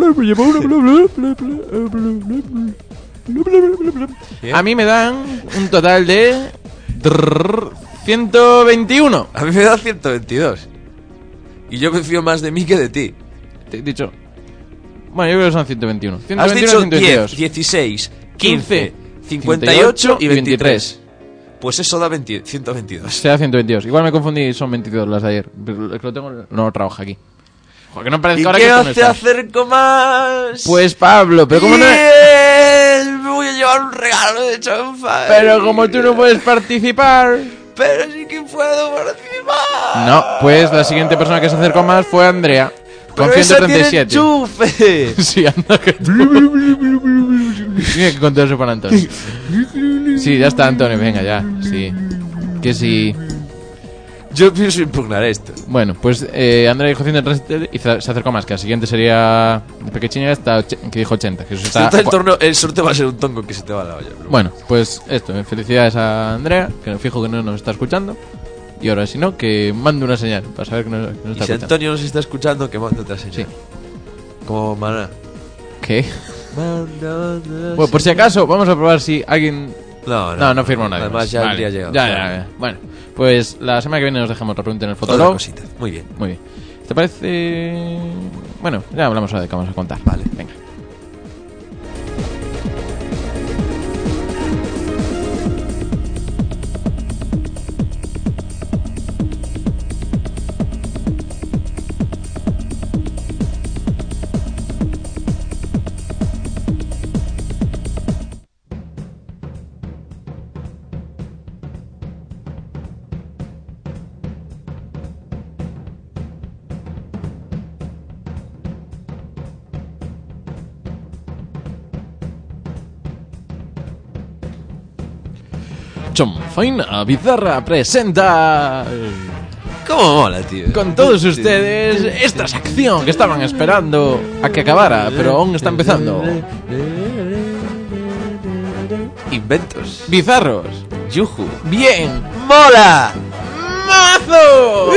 Bien.
A mí me dan un total de drrr, ciento veintiuno.
A mí me da ciento veintidós. Y yo confío más de mí que de ti.
Te he dicho. Bueno, yo creo que son ciento veintiuno.
Has
ciento veintiuno,
dicho
ciento veintidós.
diez, dieciséis,
quince,
quince, cincuenta y ocho y veintitrés.
veintitrés.
Pues eso da veinte, ciento veintidós.
Se da ciento veintidós. Igual me confundí, son veintidós las de ayer. Pero es que lo tengo, no lo trabajo aquí. Joder, que no parece
¿Y
ahora
qué
que esto no
hace
está.
acerco más?
Pues Pablo, pero como no.
Bien, me voy a llevar un regalo de Chonfa.
Pero como tú no puedes participar.
Pero sí que puedo participar.
No, pues la siguiente persona que se acercó más fue Andrea. Con
Pero esa
ciento treinta y
tiene
siete.
enchufe.
Sí, anda que tiene que contarse para Antonio. Sí, ya está Antonio, venga ya. Sí. Que sí.
Yo pienso impugnar esto.
Bueno, pues eh, Andrea dijo ciento treinta y siete y se se acercó más. Que la siguiente sería Pequechiña, hasta och- que dijo ochenta. Que eso
Si
está,
está el torneo, el sorteo va a ser un tongo que se te va a la olla. Pero
Bueno, pues esto, eh, felicidades a Andrea, que fijo que no nos está escuchando. Y ahora, si no, que mande una señal para saber que nos, que nos
Y
está
si
escuchando.
Antonio nos está escuchando, que mande otra señal.
Sí.
Como Maná.
¿Qué?
Manda otra
Bueno, por si acaso, vamos a probar si alguien...
No, no,
No, no firmó nadie.
Además,
más.
ya
Vale.
habría llegado.
Ya,
Claro.
ya, ya. Bueno, pues la semana que viene nos dejamos la pregunta en el
Otra
Fotolog.
cosita. Muy bien.
Muy bien. ¿Te parece...? Bueno, ya hablamos ahora de qué vamos a contar.
Vale.
Venga. Chomfaina Bizarra presenta
¿Cómo mola, tío?
con todos ustedes esta sección que estaban esperando a que acabara, pero aún está empezando.
Inventos.
Bizarros.
Yuju.
Bien.
¡Mola!
¡Mazo!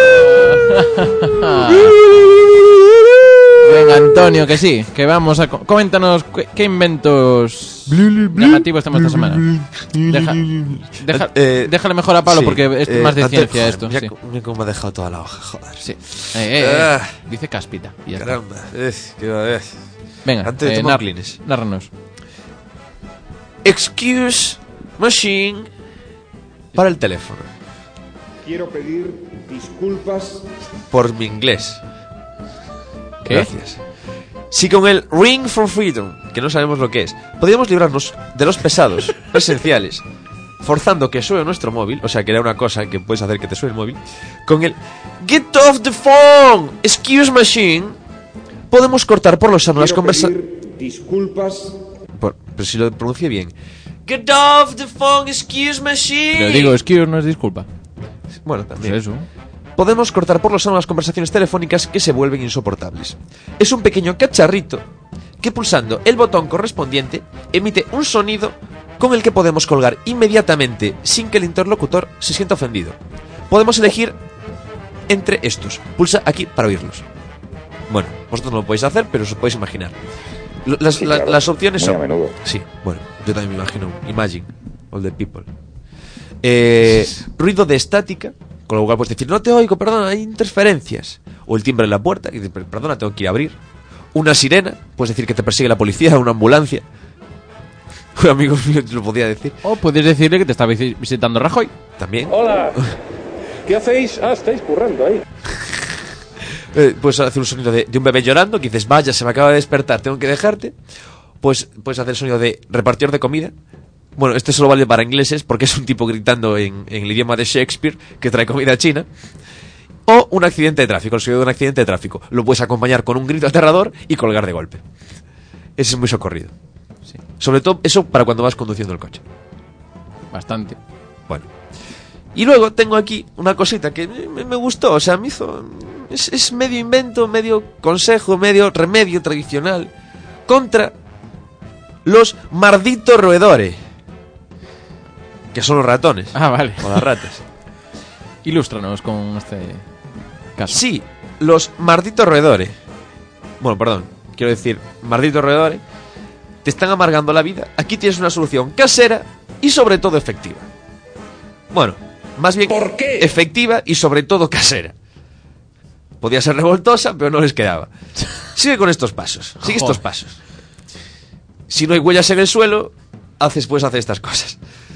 Venga, Antonio, que sí, que vamos a... co- Coméntanos qué, qué inventos llamativos tenemos esta semana. Deja, deja-
Eh,
déjale mejor a Pablo
sí,
porque es
eh,
más de
Antonio,
ciencia
joder,
esto.
Mira,
Sí.
co- mira cómo me ha dejado toda la hoja, joder.
Sí. Eh, eh, eh.
Ah.
Dice cáspita. y ya está.
Caramba. Es, qué va, es.
Venga,
Antes de
eh,
tomar
nar-
clines.
nárranos.
Excuse machine para el teléfono.
Quiero pedir disculpas.
Por mi inglés.
¿Qué?
Gracias. Si con el Ring for Freedom, que no sabemos lo que es, podríamos librarnos de los pesados esenciales, forzando que suene nuestro móvil, o sea que era una cosa que puedes hacer que te suene el móvil, con el Get off the phone, excuse machine, podemos cortar por lo sano las
Quiero
conversaciones.
pedir disculpas.
Pero si lo pronuncié bien. Get off the phone, excuse machine.
Lo digo, excuse no es disculpa.
Bueno,
Pues
también.
eso.
Podemos cortar por lo sano las conversaciones telefónicas que se vuelven insoportables. Es un pequeño cacharrito que pulsando el botón correspondiente emite un sonido con el que podemos colgar inmediatamente sin que el interlocutor se sienta ofendido. Podemos elegir entre estos. Pulsa aquí para oírlos. Bueno, vosotros no lo podéis hacer, pero os podéis imaginar. L- Las,
Sí,
la-
claro.
las opciones
Muy
son...
a menudo.
Sí, bueno, yo también me imagino. Imagine, all the people. Eh, ruido de estática, con lo cual puedes decir, no te oigo, perdona, hay interferencias. O el timbre en la puerta, y dices, perdona, tengo que ir a abrir. Una sirena, puedes decir que te persigue la policía, una ambulancia. Un amigo mío te lo podía decir.
O puedes decirle que te está visi- visitando Rajoy.
También.
Hola. ¿Qué hacéis? Ah, estáis currando ahí.
Eh, puedes hacer un sonido de, de un bebé llorando, que dices, vaya, se me acaba de despertar, tengo que dejarte. Pues puedes hacer el sonido de repartidor de comida. Bueno, este solo vale para ingleses, porque es un tipo gritando en, en el idioma de Shakespeare que trae comida china. O un accidente de tráfico, el sonido de un accidente de tráfico. Lo puedes acompañar con un grito aterrador y colgar de golpe. Ese es muy socorrido.
Sí,
Sobre todo eso para cuando vas conduciendo el coche.
bastante.
Bueno. Y luego tengo aquí una cosita que me, me gustó, o sea, me hizo... Es, es medio invento, medio consejo, medio remedio tradicional contra los malditos roedores, que son los ratones
Ah, vale.
o las ratas.
Ilústranos con este caso.
Sí, los malditos roedores. Bueno, perdón, quiero decir, malditos roedores te están amargando la vida. Aquí tienes una solución casera y sobre todo efectiva. Bueno, más bien
¿Por qué?
efectiva y sobre todo casera. Podía ser revoltosa, pero no les quedaba. Sigue con estos pasos. Sigue estos
Joder.
pasos. Si no hay huellas en el suelo, haces, puedes hacer estas cosas.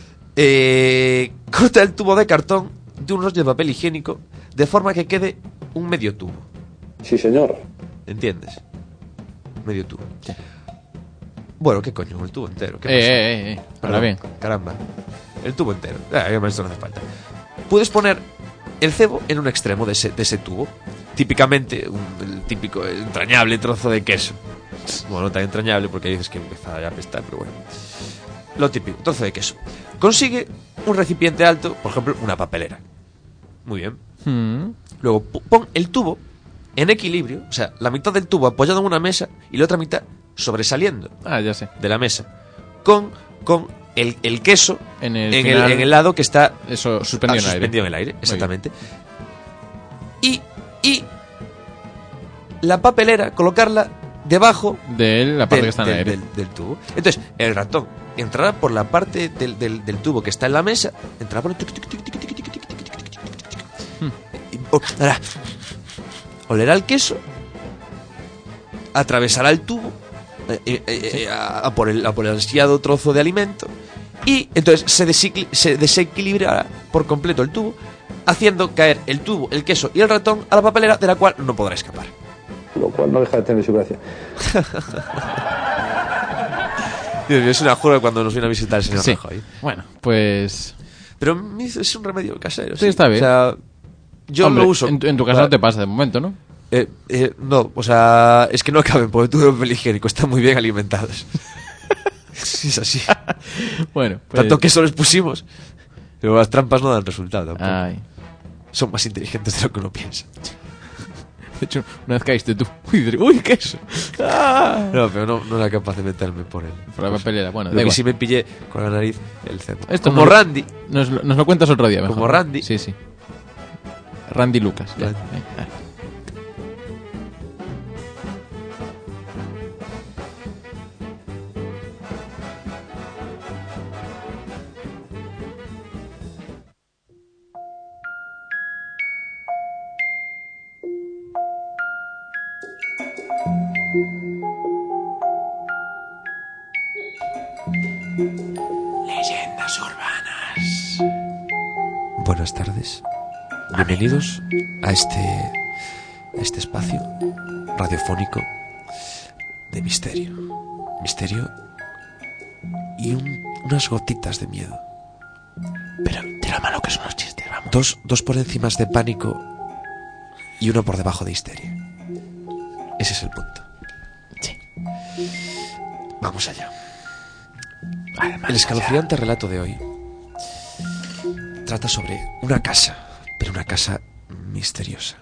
Eh, corta el tubo de cartón de un rollo de papel higiénico de forma que quede un medio tubo.
Sí, señor.
¿Entiendes? Medio tubo. Bueno, ¿qué coño? El tubo entero. ¿Qué
Eh,
pasa?
eh, eh, eh. Ahora
Perdón,
bien.
Caramba. El tubo entero. Ah, ya me esto no hace falta. Puedes poner el cebo en un extremo de ese, de ese tubo. Típicamente, un, el típico entrañable trozo de queso. Bueno, no tan entrañable porque dices que empieza a apestar, pero bueno. Lo típico, trozo de queso. Consigue un recipiente alto, por ejemplo, una papelera. Muy bien.
Mm.
Luego pu- pon el tubo en equilibrio, o sea, la mitad del tubo apoyado en una mesa y la otra mitad sobresaliendo
Ah, ya sé.
de la mesa. Con, con el, el queso
En el
en,
final-
el, en el lado que está
Eso, suspendido en el aire.
suspendido en el aire,
Muy
exactamente. Y, y la papelera, colocarla debajo
De la parte
del,
que está en el
del-
aire.
del- del tubo. Entonces, el ratón entrará por la parte del, del- del tubo que está en la mesa, entrará por el... tic, tic, tic, tic, tic, tic, tic, tic, tic, tic, tic, tic, tic, y o- hará- olerá el queso, atravesará el tubo eh, eh, eh, a, a por el, a por el ansiado trozo de alimento y entonces se, desequil- se desequilibrará por completo el tubo, haciendo caer el tubo, el queso y el ratón a la papelera de la cual no podrá escapar.
Lo cual no deja de tener su gracia.
Dios mío, es una jura cuando nos viene a visitar el señor
Sí.
Rajoy.
Bueno, pues.
Pero me hizo- es un remedio casero.
Sí, está bien.
O sea, yo
Hombre,
lo uso.
En, tu- en tu casa
para-
no te pasa de momento, ¿no?
Eh, eh, no, o sea, es que no caben porque tuve papel higiénico, están muy bien alimentados. Sí, es así.
Bueno, pues.
Tanto queso les pusimos. Pero las trampas no dan resultado tampoco.
Ay.
Son más inteligentes de lo que uno piensa.
De hecho, una vez caíste tú. Uy, de- uy, queso. Ah.
No, pero no, no era capaz de meterme por el.
Por la papelera. Bueno,
Lo
da
que
igual.
sí me pillé con la nariz el cebo.
Esto
Como
no-
Randy.
Nos, lo- nos lo cuentas otro día, mejor.
Como Randy.
Sí, sí. Randy Lucas. ya.
Randy.
Eh, ah.
Leyendas urbanas. Buenas tardes. Bienvenidos a este, a este espacio radiofónico de misterio. Misterio y un- unas gotitas de miedo. Pero tira malo que son los chistes, vamos. Dos, dos por encima de pánico y uno por debajo de histeria. Ese es el punto. Sí. Vamos allá. El escalofriante relato de hoy trata sobre una casa, pero una casa misteriosa.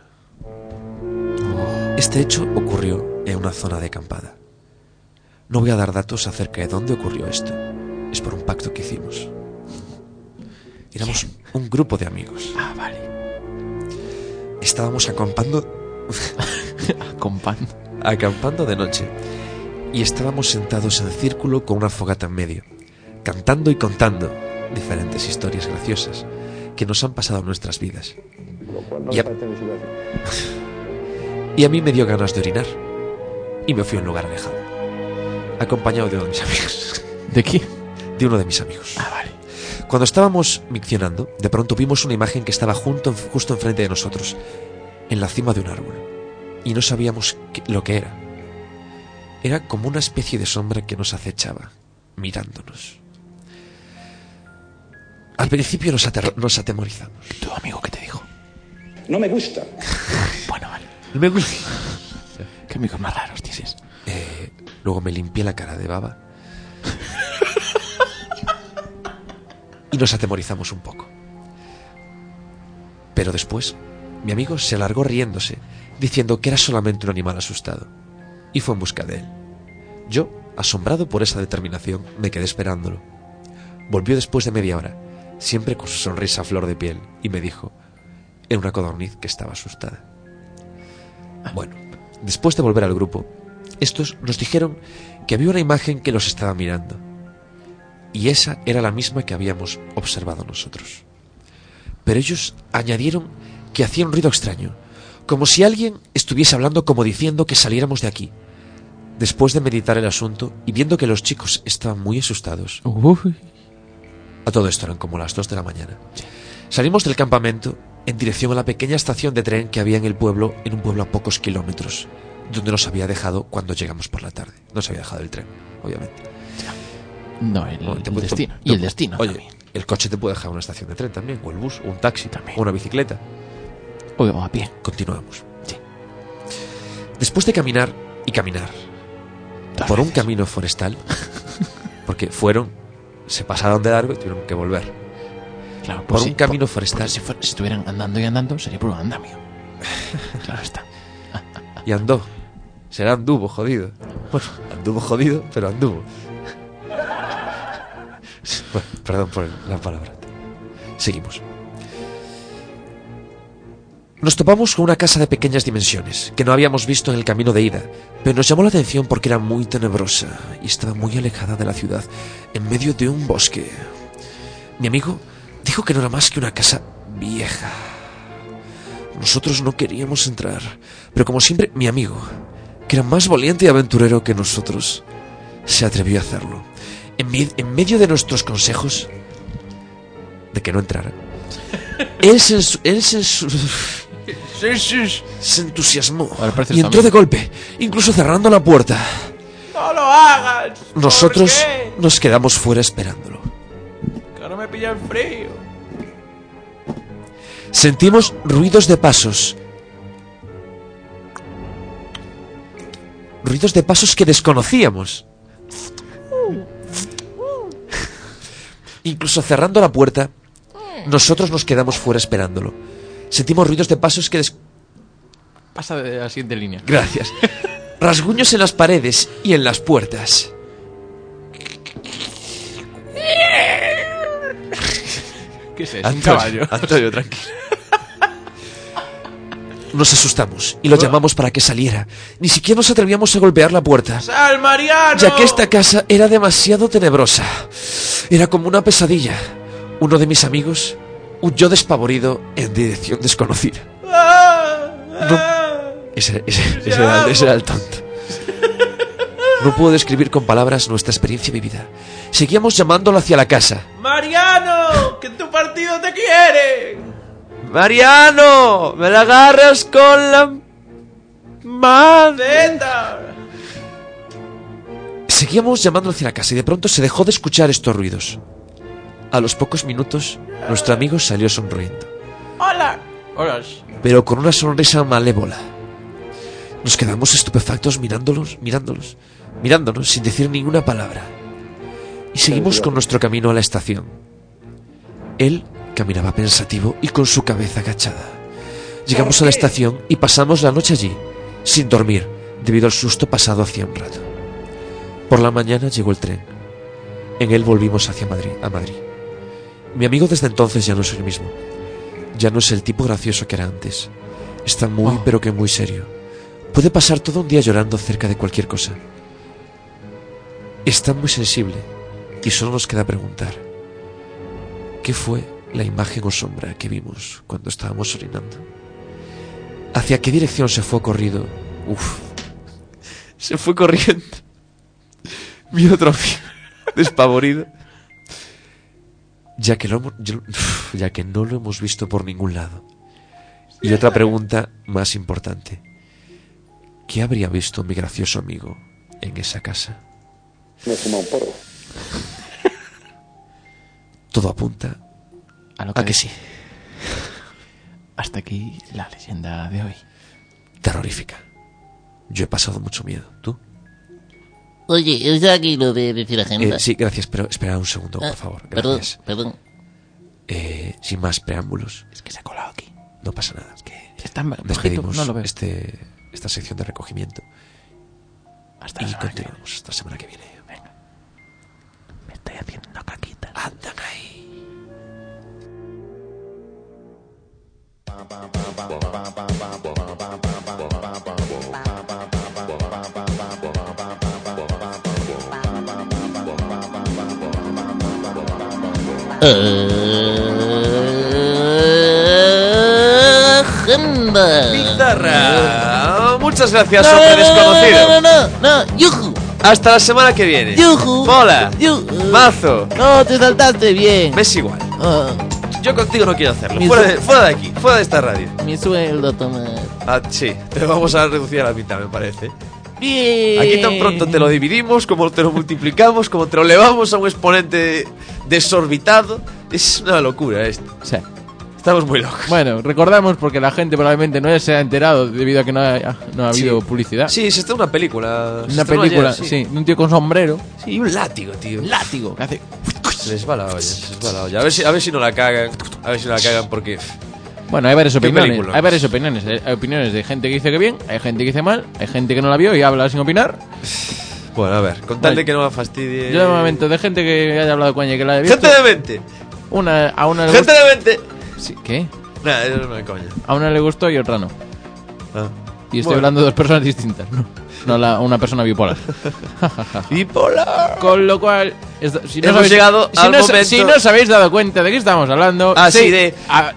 Este hecho ocurrió en una zona de acampada. No voy a dar datos acerca de dónde ocurrió esto, es por un pacto que hicimos. Éramos un grupo de amigos.
Ah, vale.
Estábamos acampando,
Compando.
acampando de noche y estábamos sentados en círculo con una fogata en medio, cantando y contando diferentes historias graciosas que nos han pasado en nuestras vidas.
Lo cual no
Y a-
deja de tener su gracia.
Y a mí me dio ganas de orinar y me fui a un lugar alejado, acompañado de uno de mis amigos.
¿De qué?
De uno de mis amigos.
Ah, vale.
Cuando estábamos miccionando, de pronto vimos una imagen que estaba junto, justo enfrente de nosotros, en la cima de un árbol, y no sabíamos qué- lo que era. Era como una especie de sombra que nos acechaba, mirándonos. Al principio nos, aterro- nos atemorizamos.
¿Tu amigo qué te dijo?
No me gusta.
Bueno, vale.
Me gusta.
Qué amigos más raros tienes.
Eh, luego me limpié la cara de baba y nos atemorizamos un poco. Pero después, mi amigo se alargó riéndose, diciendo que era solamente un animal asustado, y fue en busca de él. Yo, asombrado por esa determinación, me quedé esperándolo. Volvió después de media hora, siempre con su sonrisa a flor de piel, y me dijo, en una codorniz, que estaba asustada. Bueno, después de volver al grupo, estos nos dijeron que había una imagen que los estaba mirando, y esa era la misma que habíamos observado nosotros. Pero ellos añadieron que hacía un ruido extraño, como si alguien estuviese hablando, como diciendo que saliéramos de aquí. Después de meditar el asunto y viendo que los chicos estaban muy asustados,
Uy.
a todo esto eran como las dos de la mañana, salimos del campamento en dirección a la pequeña estación de tren que había en el pueblo, en un pueblo a pocos kilómetros, donde nos había dejado cuando llegamos por la tarde. Nos había dejado el tren, obviamente.
No, el,
Bueno, te
el
puede-
destino.
te-
Y el destino
Oye,
también.
el coche te puede dejar en una estación de tren también, o el bus, o un taxi,
También.
o una bicicleta.
O o a pie.
Continuamos.
Sí.
Después de caminar y caminar
Dos
por un
veces.
camino forestal, porque fueron, se pasaron de largo y tuvieron que volver.
Claro,
por
pues
un
sí,
camino
por-
forestal.
porque Si, fuera- si estuvieran andando y andando, sería por un andamio. Claro está.
Y andó. Será anduvo, jodido. Bueno, anduvo jodido, pero anduvo. Bueno, perdón por la palabra. Seguimos. Nos topamos con una casa de pequeñas dimensiones, que no habíamos visto en el camino de ida, pero nos llamó la atención porque era muy tenebrosa y estaba muy alejada de la ciudad, en medio de un bosque. Mi amigo dijo que no era más que una casa vieja. Nosotros no queríamos entrar, pero como siempre, mi amigo, que era más valiente y aventurero que nosotros, se atrevió a hacerlo. En, mi- en medio de nuestros consejos de que no entrara, él se, ensu- él se, ensu- se entusiasmó
Ahora pareces
y
tu
entró
amigo.
de golpe, incluso cerrando la puerta.
¡No lo hagas! ¿Por
Nosotros
qué?
nos quedamos fuera esperándolo.
Que ahora me pilla el frío.
Sentimos ruidos de pasos. Ruidos de pasos que desconocíamos. Incluso cerrando la puerta, nosotros nos quedamos fuera esperándolo. Sentimos ruidos de pasos que des...
Pasa de la siguiente línea.
Gracias. Rasguños en las paredes y en las puertas.
¿Qué es eso? Un
Antonio,
caballo.
Antonio, tranquilo. Nos asustamos y lo llamamos para que saliera. Ni siquiera nos atrevíamos a golpear la puerta,
¡Sal, Mariano!
ya que esta casa era demasiado tenebrosa. Era como una pesadilla. Uno de mis amigos huyó despavorido en dirección desconocida.
¡Ah!
No.
¡Ah!
Ese, ese- ese era, ese era el tonto. No puedo describir con palabras nuestra experiencia vivida. Seguíamos llamándolo hacia la casa.
¡Mariano! ¡Que tu partido te quiere!
¡Mariano! ¡Me la agarras con la mano!
¡Zeta!
Seguíamos llamando hacia la casa y de pronto se dejó de escuchar estos ruidos. A los pocos minutos, nuestro amigo salió sonriendo,
¡Hola! ¡Hola!
pero con una sonrisa malévola. Nos quedamos estupefactos mirándolos, mirándolos, mirándonos sin decir ninguna palabra. Y seguimos con nuestro camino a la estación. Él caminaba pensativo y con su cabeza agachada. Llegamos a la estación y pasamos la noche allí, sin dormir, debido al susto pasado hacía un rato. Por la mañana llegó el tren. En él volvimos hacia Madrid, a Madrid. Mi amigo desde entonces ya no es el mismo. Ya no es el tipo gracioso que era antes. Está muy,
Oh.
pero que muy serio. Puede pasar todo un día llorando acerca de cualquier cosa. Está muy sensible y solo nos queda preguntar: ¿qué fue la imagen o sombra que vimos cuando estábamos orinando? ¿Hacia qué dirección se fue corrido? Uf. Se fue corriendo. Mi otro amigo, despavorido. Ya que, lo hemos- yo- uf, ya que no lo hemos visto por ningún lado. Y otra pregunta más importante: ¿qué habría visto mi gracioso amigo en esa casa?
Me fuma un porro.
Todo apunta
A lo
a que sí.
Hasta aquí la leyenda de hoy.
Terrorífica. Yo he pasado mucho miedo. ¿Tú?
Oye, ¿es aquí lo de decir agenda?
Eh, sí, gracias, pero espera un segundo,
Ah,
por favor.
Perdón,
Gracias.
perdón.
Eh, sin más preámbulos,
Es que se ha colado aquí.
no pasa nada.
Está bajito,
Despedimos
no lo veo.
este, esta sección de recogimiento
Hasta
y
la semana que
continuamos esta semana que viene.
Venga. Me estoy haciendo caquita.
Andan ahí.
Agenda.
Pizarra. Muchas gracias,
No,
hombre
no,
desconocido.
No, no, no, no, yuju,
Hasta la semana que viene.
yuju.
Mola.
Yuju.
Mazo.
No, te saltaste bien.
Me es igual.
Ah,
Yo contigo no quiero hacerlo.
Mi
Fuera
su-
de, fuera de aquí, fuera de esta radio.
mi sueldo, Tomás.
Ah, sí, te vamos a reducir a la mitad, me parece.
Bien.
Aquí tan pronto te lo dividimos, como te lo multiplicamos, como te lo elevamos a un exponente desorbitado. Es una locura esto.
Sí.
Estamos muy locos.
Bueno, recordamos porque la gente probablemente no se ha enterado debido a que no ha, no ha habido
Sí.
publicidad.
Sí, se está una película. se
Una
estrenó
película,
ayer,
sí, de un tío con sombrero.
Sí, y un látigo, tío.
Látigo, que hace.
Se les va la olla, se les va la olla. A ver si, a ver si no la cagan. A ver si no la cagan porque.
Bueno, hay varias
¿Qué
opiniones.
película?
Hay varias opiniones. Hay hay opiniones de gente que dice que bien, hay gente que dice mal, hay gente que no la vio y habla sin opinar.
Bueno, a ver, con tal
Vale.
de que no la fastidie.
Yo de momento, de gente que haya hablado con ella y que la haya visto.
¡Gente de mente!
Una, a una le
¡Gente
gustó.
de mente!
Sí, ¿qué?
Nah, eso no es coña.
A una le gustó y a otra no.
Ah.
Y estoy
Bueno.
hablando de dos personas distintas, ¿no? No la, una persona bipolar.
Bipolar.
Con lo cual, es- si no
Hemos
os habéis-
llegado
si
al
no, os-
momento-
si no os habéis dado cuenta de qué estamos hablando,
Ah, sí, de-
a-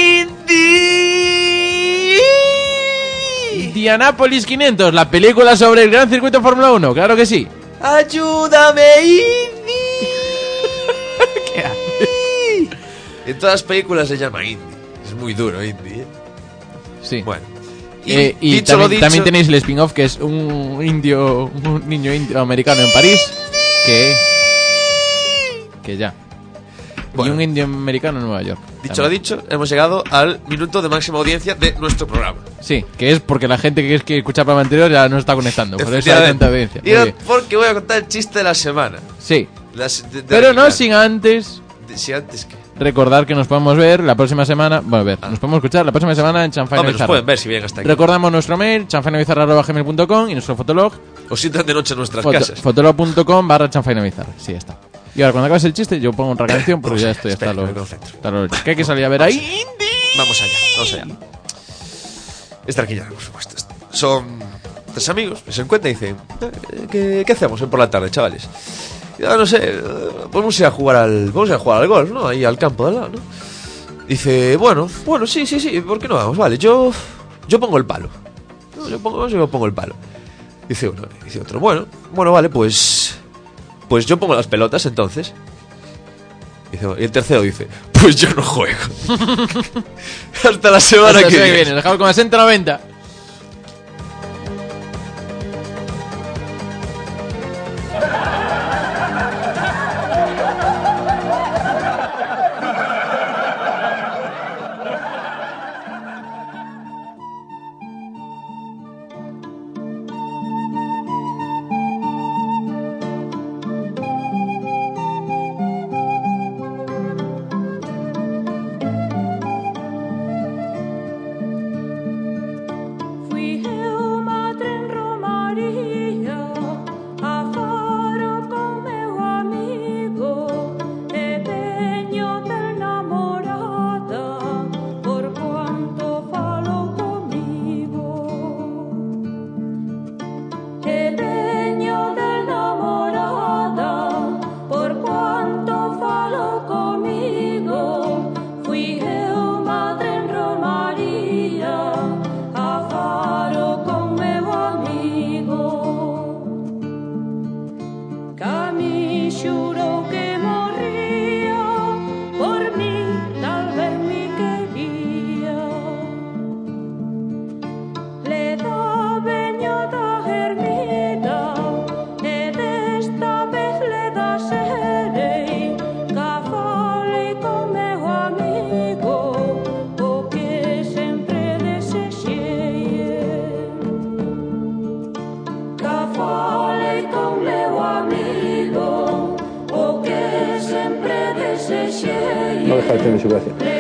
Indianapolis quinientos, la película sobre el gran circuito de Fórmula uno, claro que sí.
¡Ayúdame, Indy!
¿Qué hace?
En todas las películas se llama Indy. Es muy duro, Indy. ¿eh?
Sí.
Bueno.
Eh, y
dicho
también,
lo dicho,
también tenéis el spin-off que es un indio, un niño indio americano en París, que que ya.
Bueno.
Y un indio americano en Nueva York.
Dicho
también.
lo dicho, hemos llegado al minuto de máxima audiencia de nuestro programa.
Sí, que es porque la gente que es que escucha el programa anterior ya no está conectando. Por eso hay
Efectivamente.
tanta audiencia.
Y
Muy
ahora
bien.
porque voy a contar el chiste de la semana.
Sí,
Las- de- de-
pero no
de-
sin antes
de- Si antes que.
recordar que nos podemos ver la próxima semana. Bueno, ver, nos podemos escuchar la próxima semana en Chanfaina
Hombre, nos
Bizarra.
pueden ver si vienen hasta aquí.
Recordamos nuestro mail, chanfainabizarra arroba gmail punto com y nuestro fotolog,
O sientan de noche en nuestras
foto-
casas.
fotolog punto com barra chanfainabizarra. Sí, ya está. Y ahora, cuando acabes el chiste, yo pongo otra canción porque ya estoy hasta
Espera,
los...
me concentro.
hasta los- ¿Qué hay que salir a ver ahí?
Vamos allá, vamos allá. Esta aquí ya, por supuesto. Son tres amigos que se encuentran y dicen: "Eh, ¿Qué, qué hacemos hoy por la tarde, chavales? Y, "Ah, no sé, eh, podemos ir a jugar al. Podemos ir a jugar al golf, ¿no? Ahí al campo de al lado, ¿no?" Dice, bueno, bueno, sí, sí, sí, ¿por qué no vamos? Vale, yo. Yo pongo el palo. No, yo pongo, yo pongo el palo. Dice uno, dice otro, bueno, bueno, vale, pues. Pues yo pongo las pelotas entonces. Dice, y el tercero dice, pues yo no juego. Hasta la semana
Hasta la
que
semana
viene.
Dejamos con sesenta noventa.
parte de su gracia.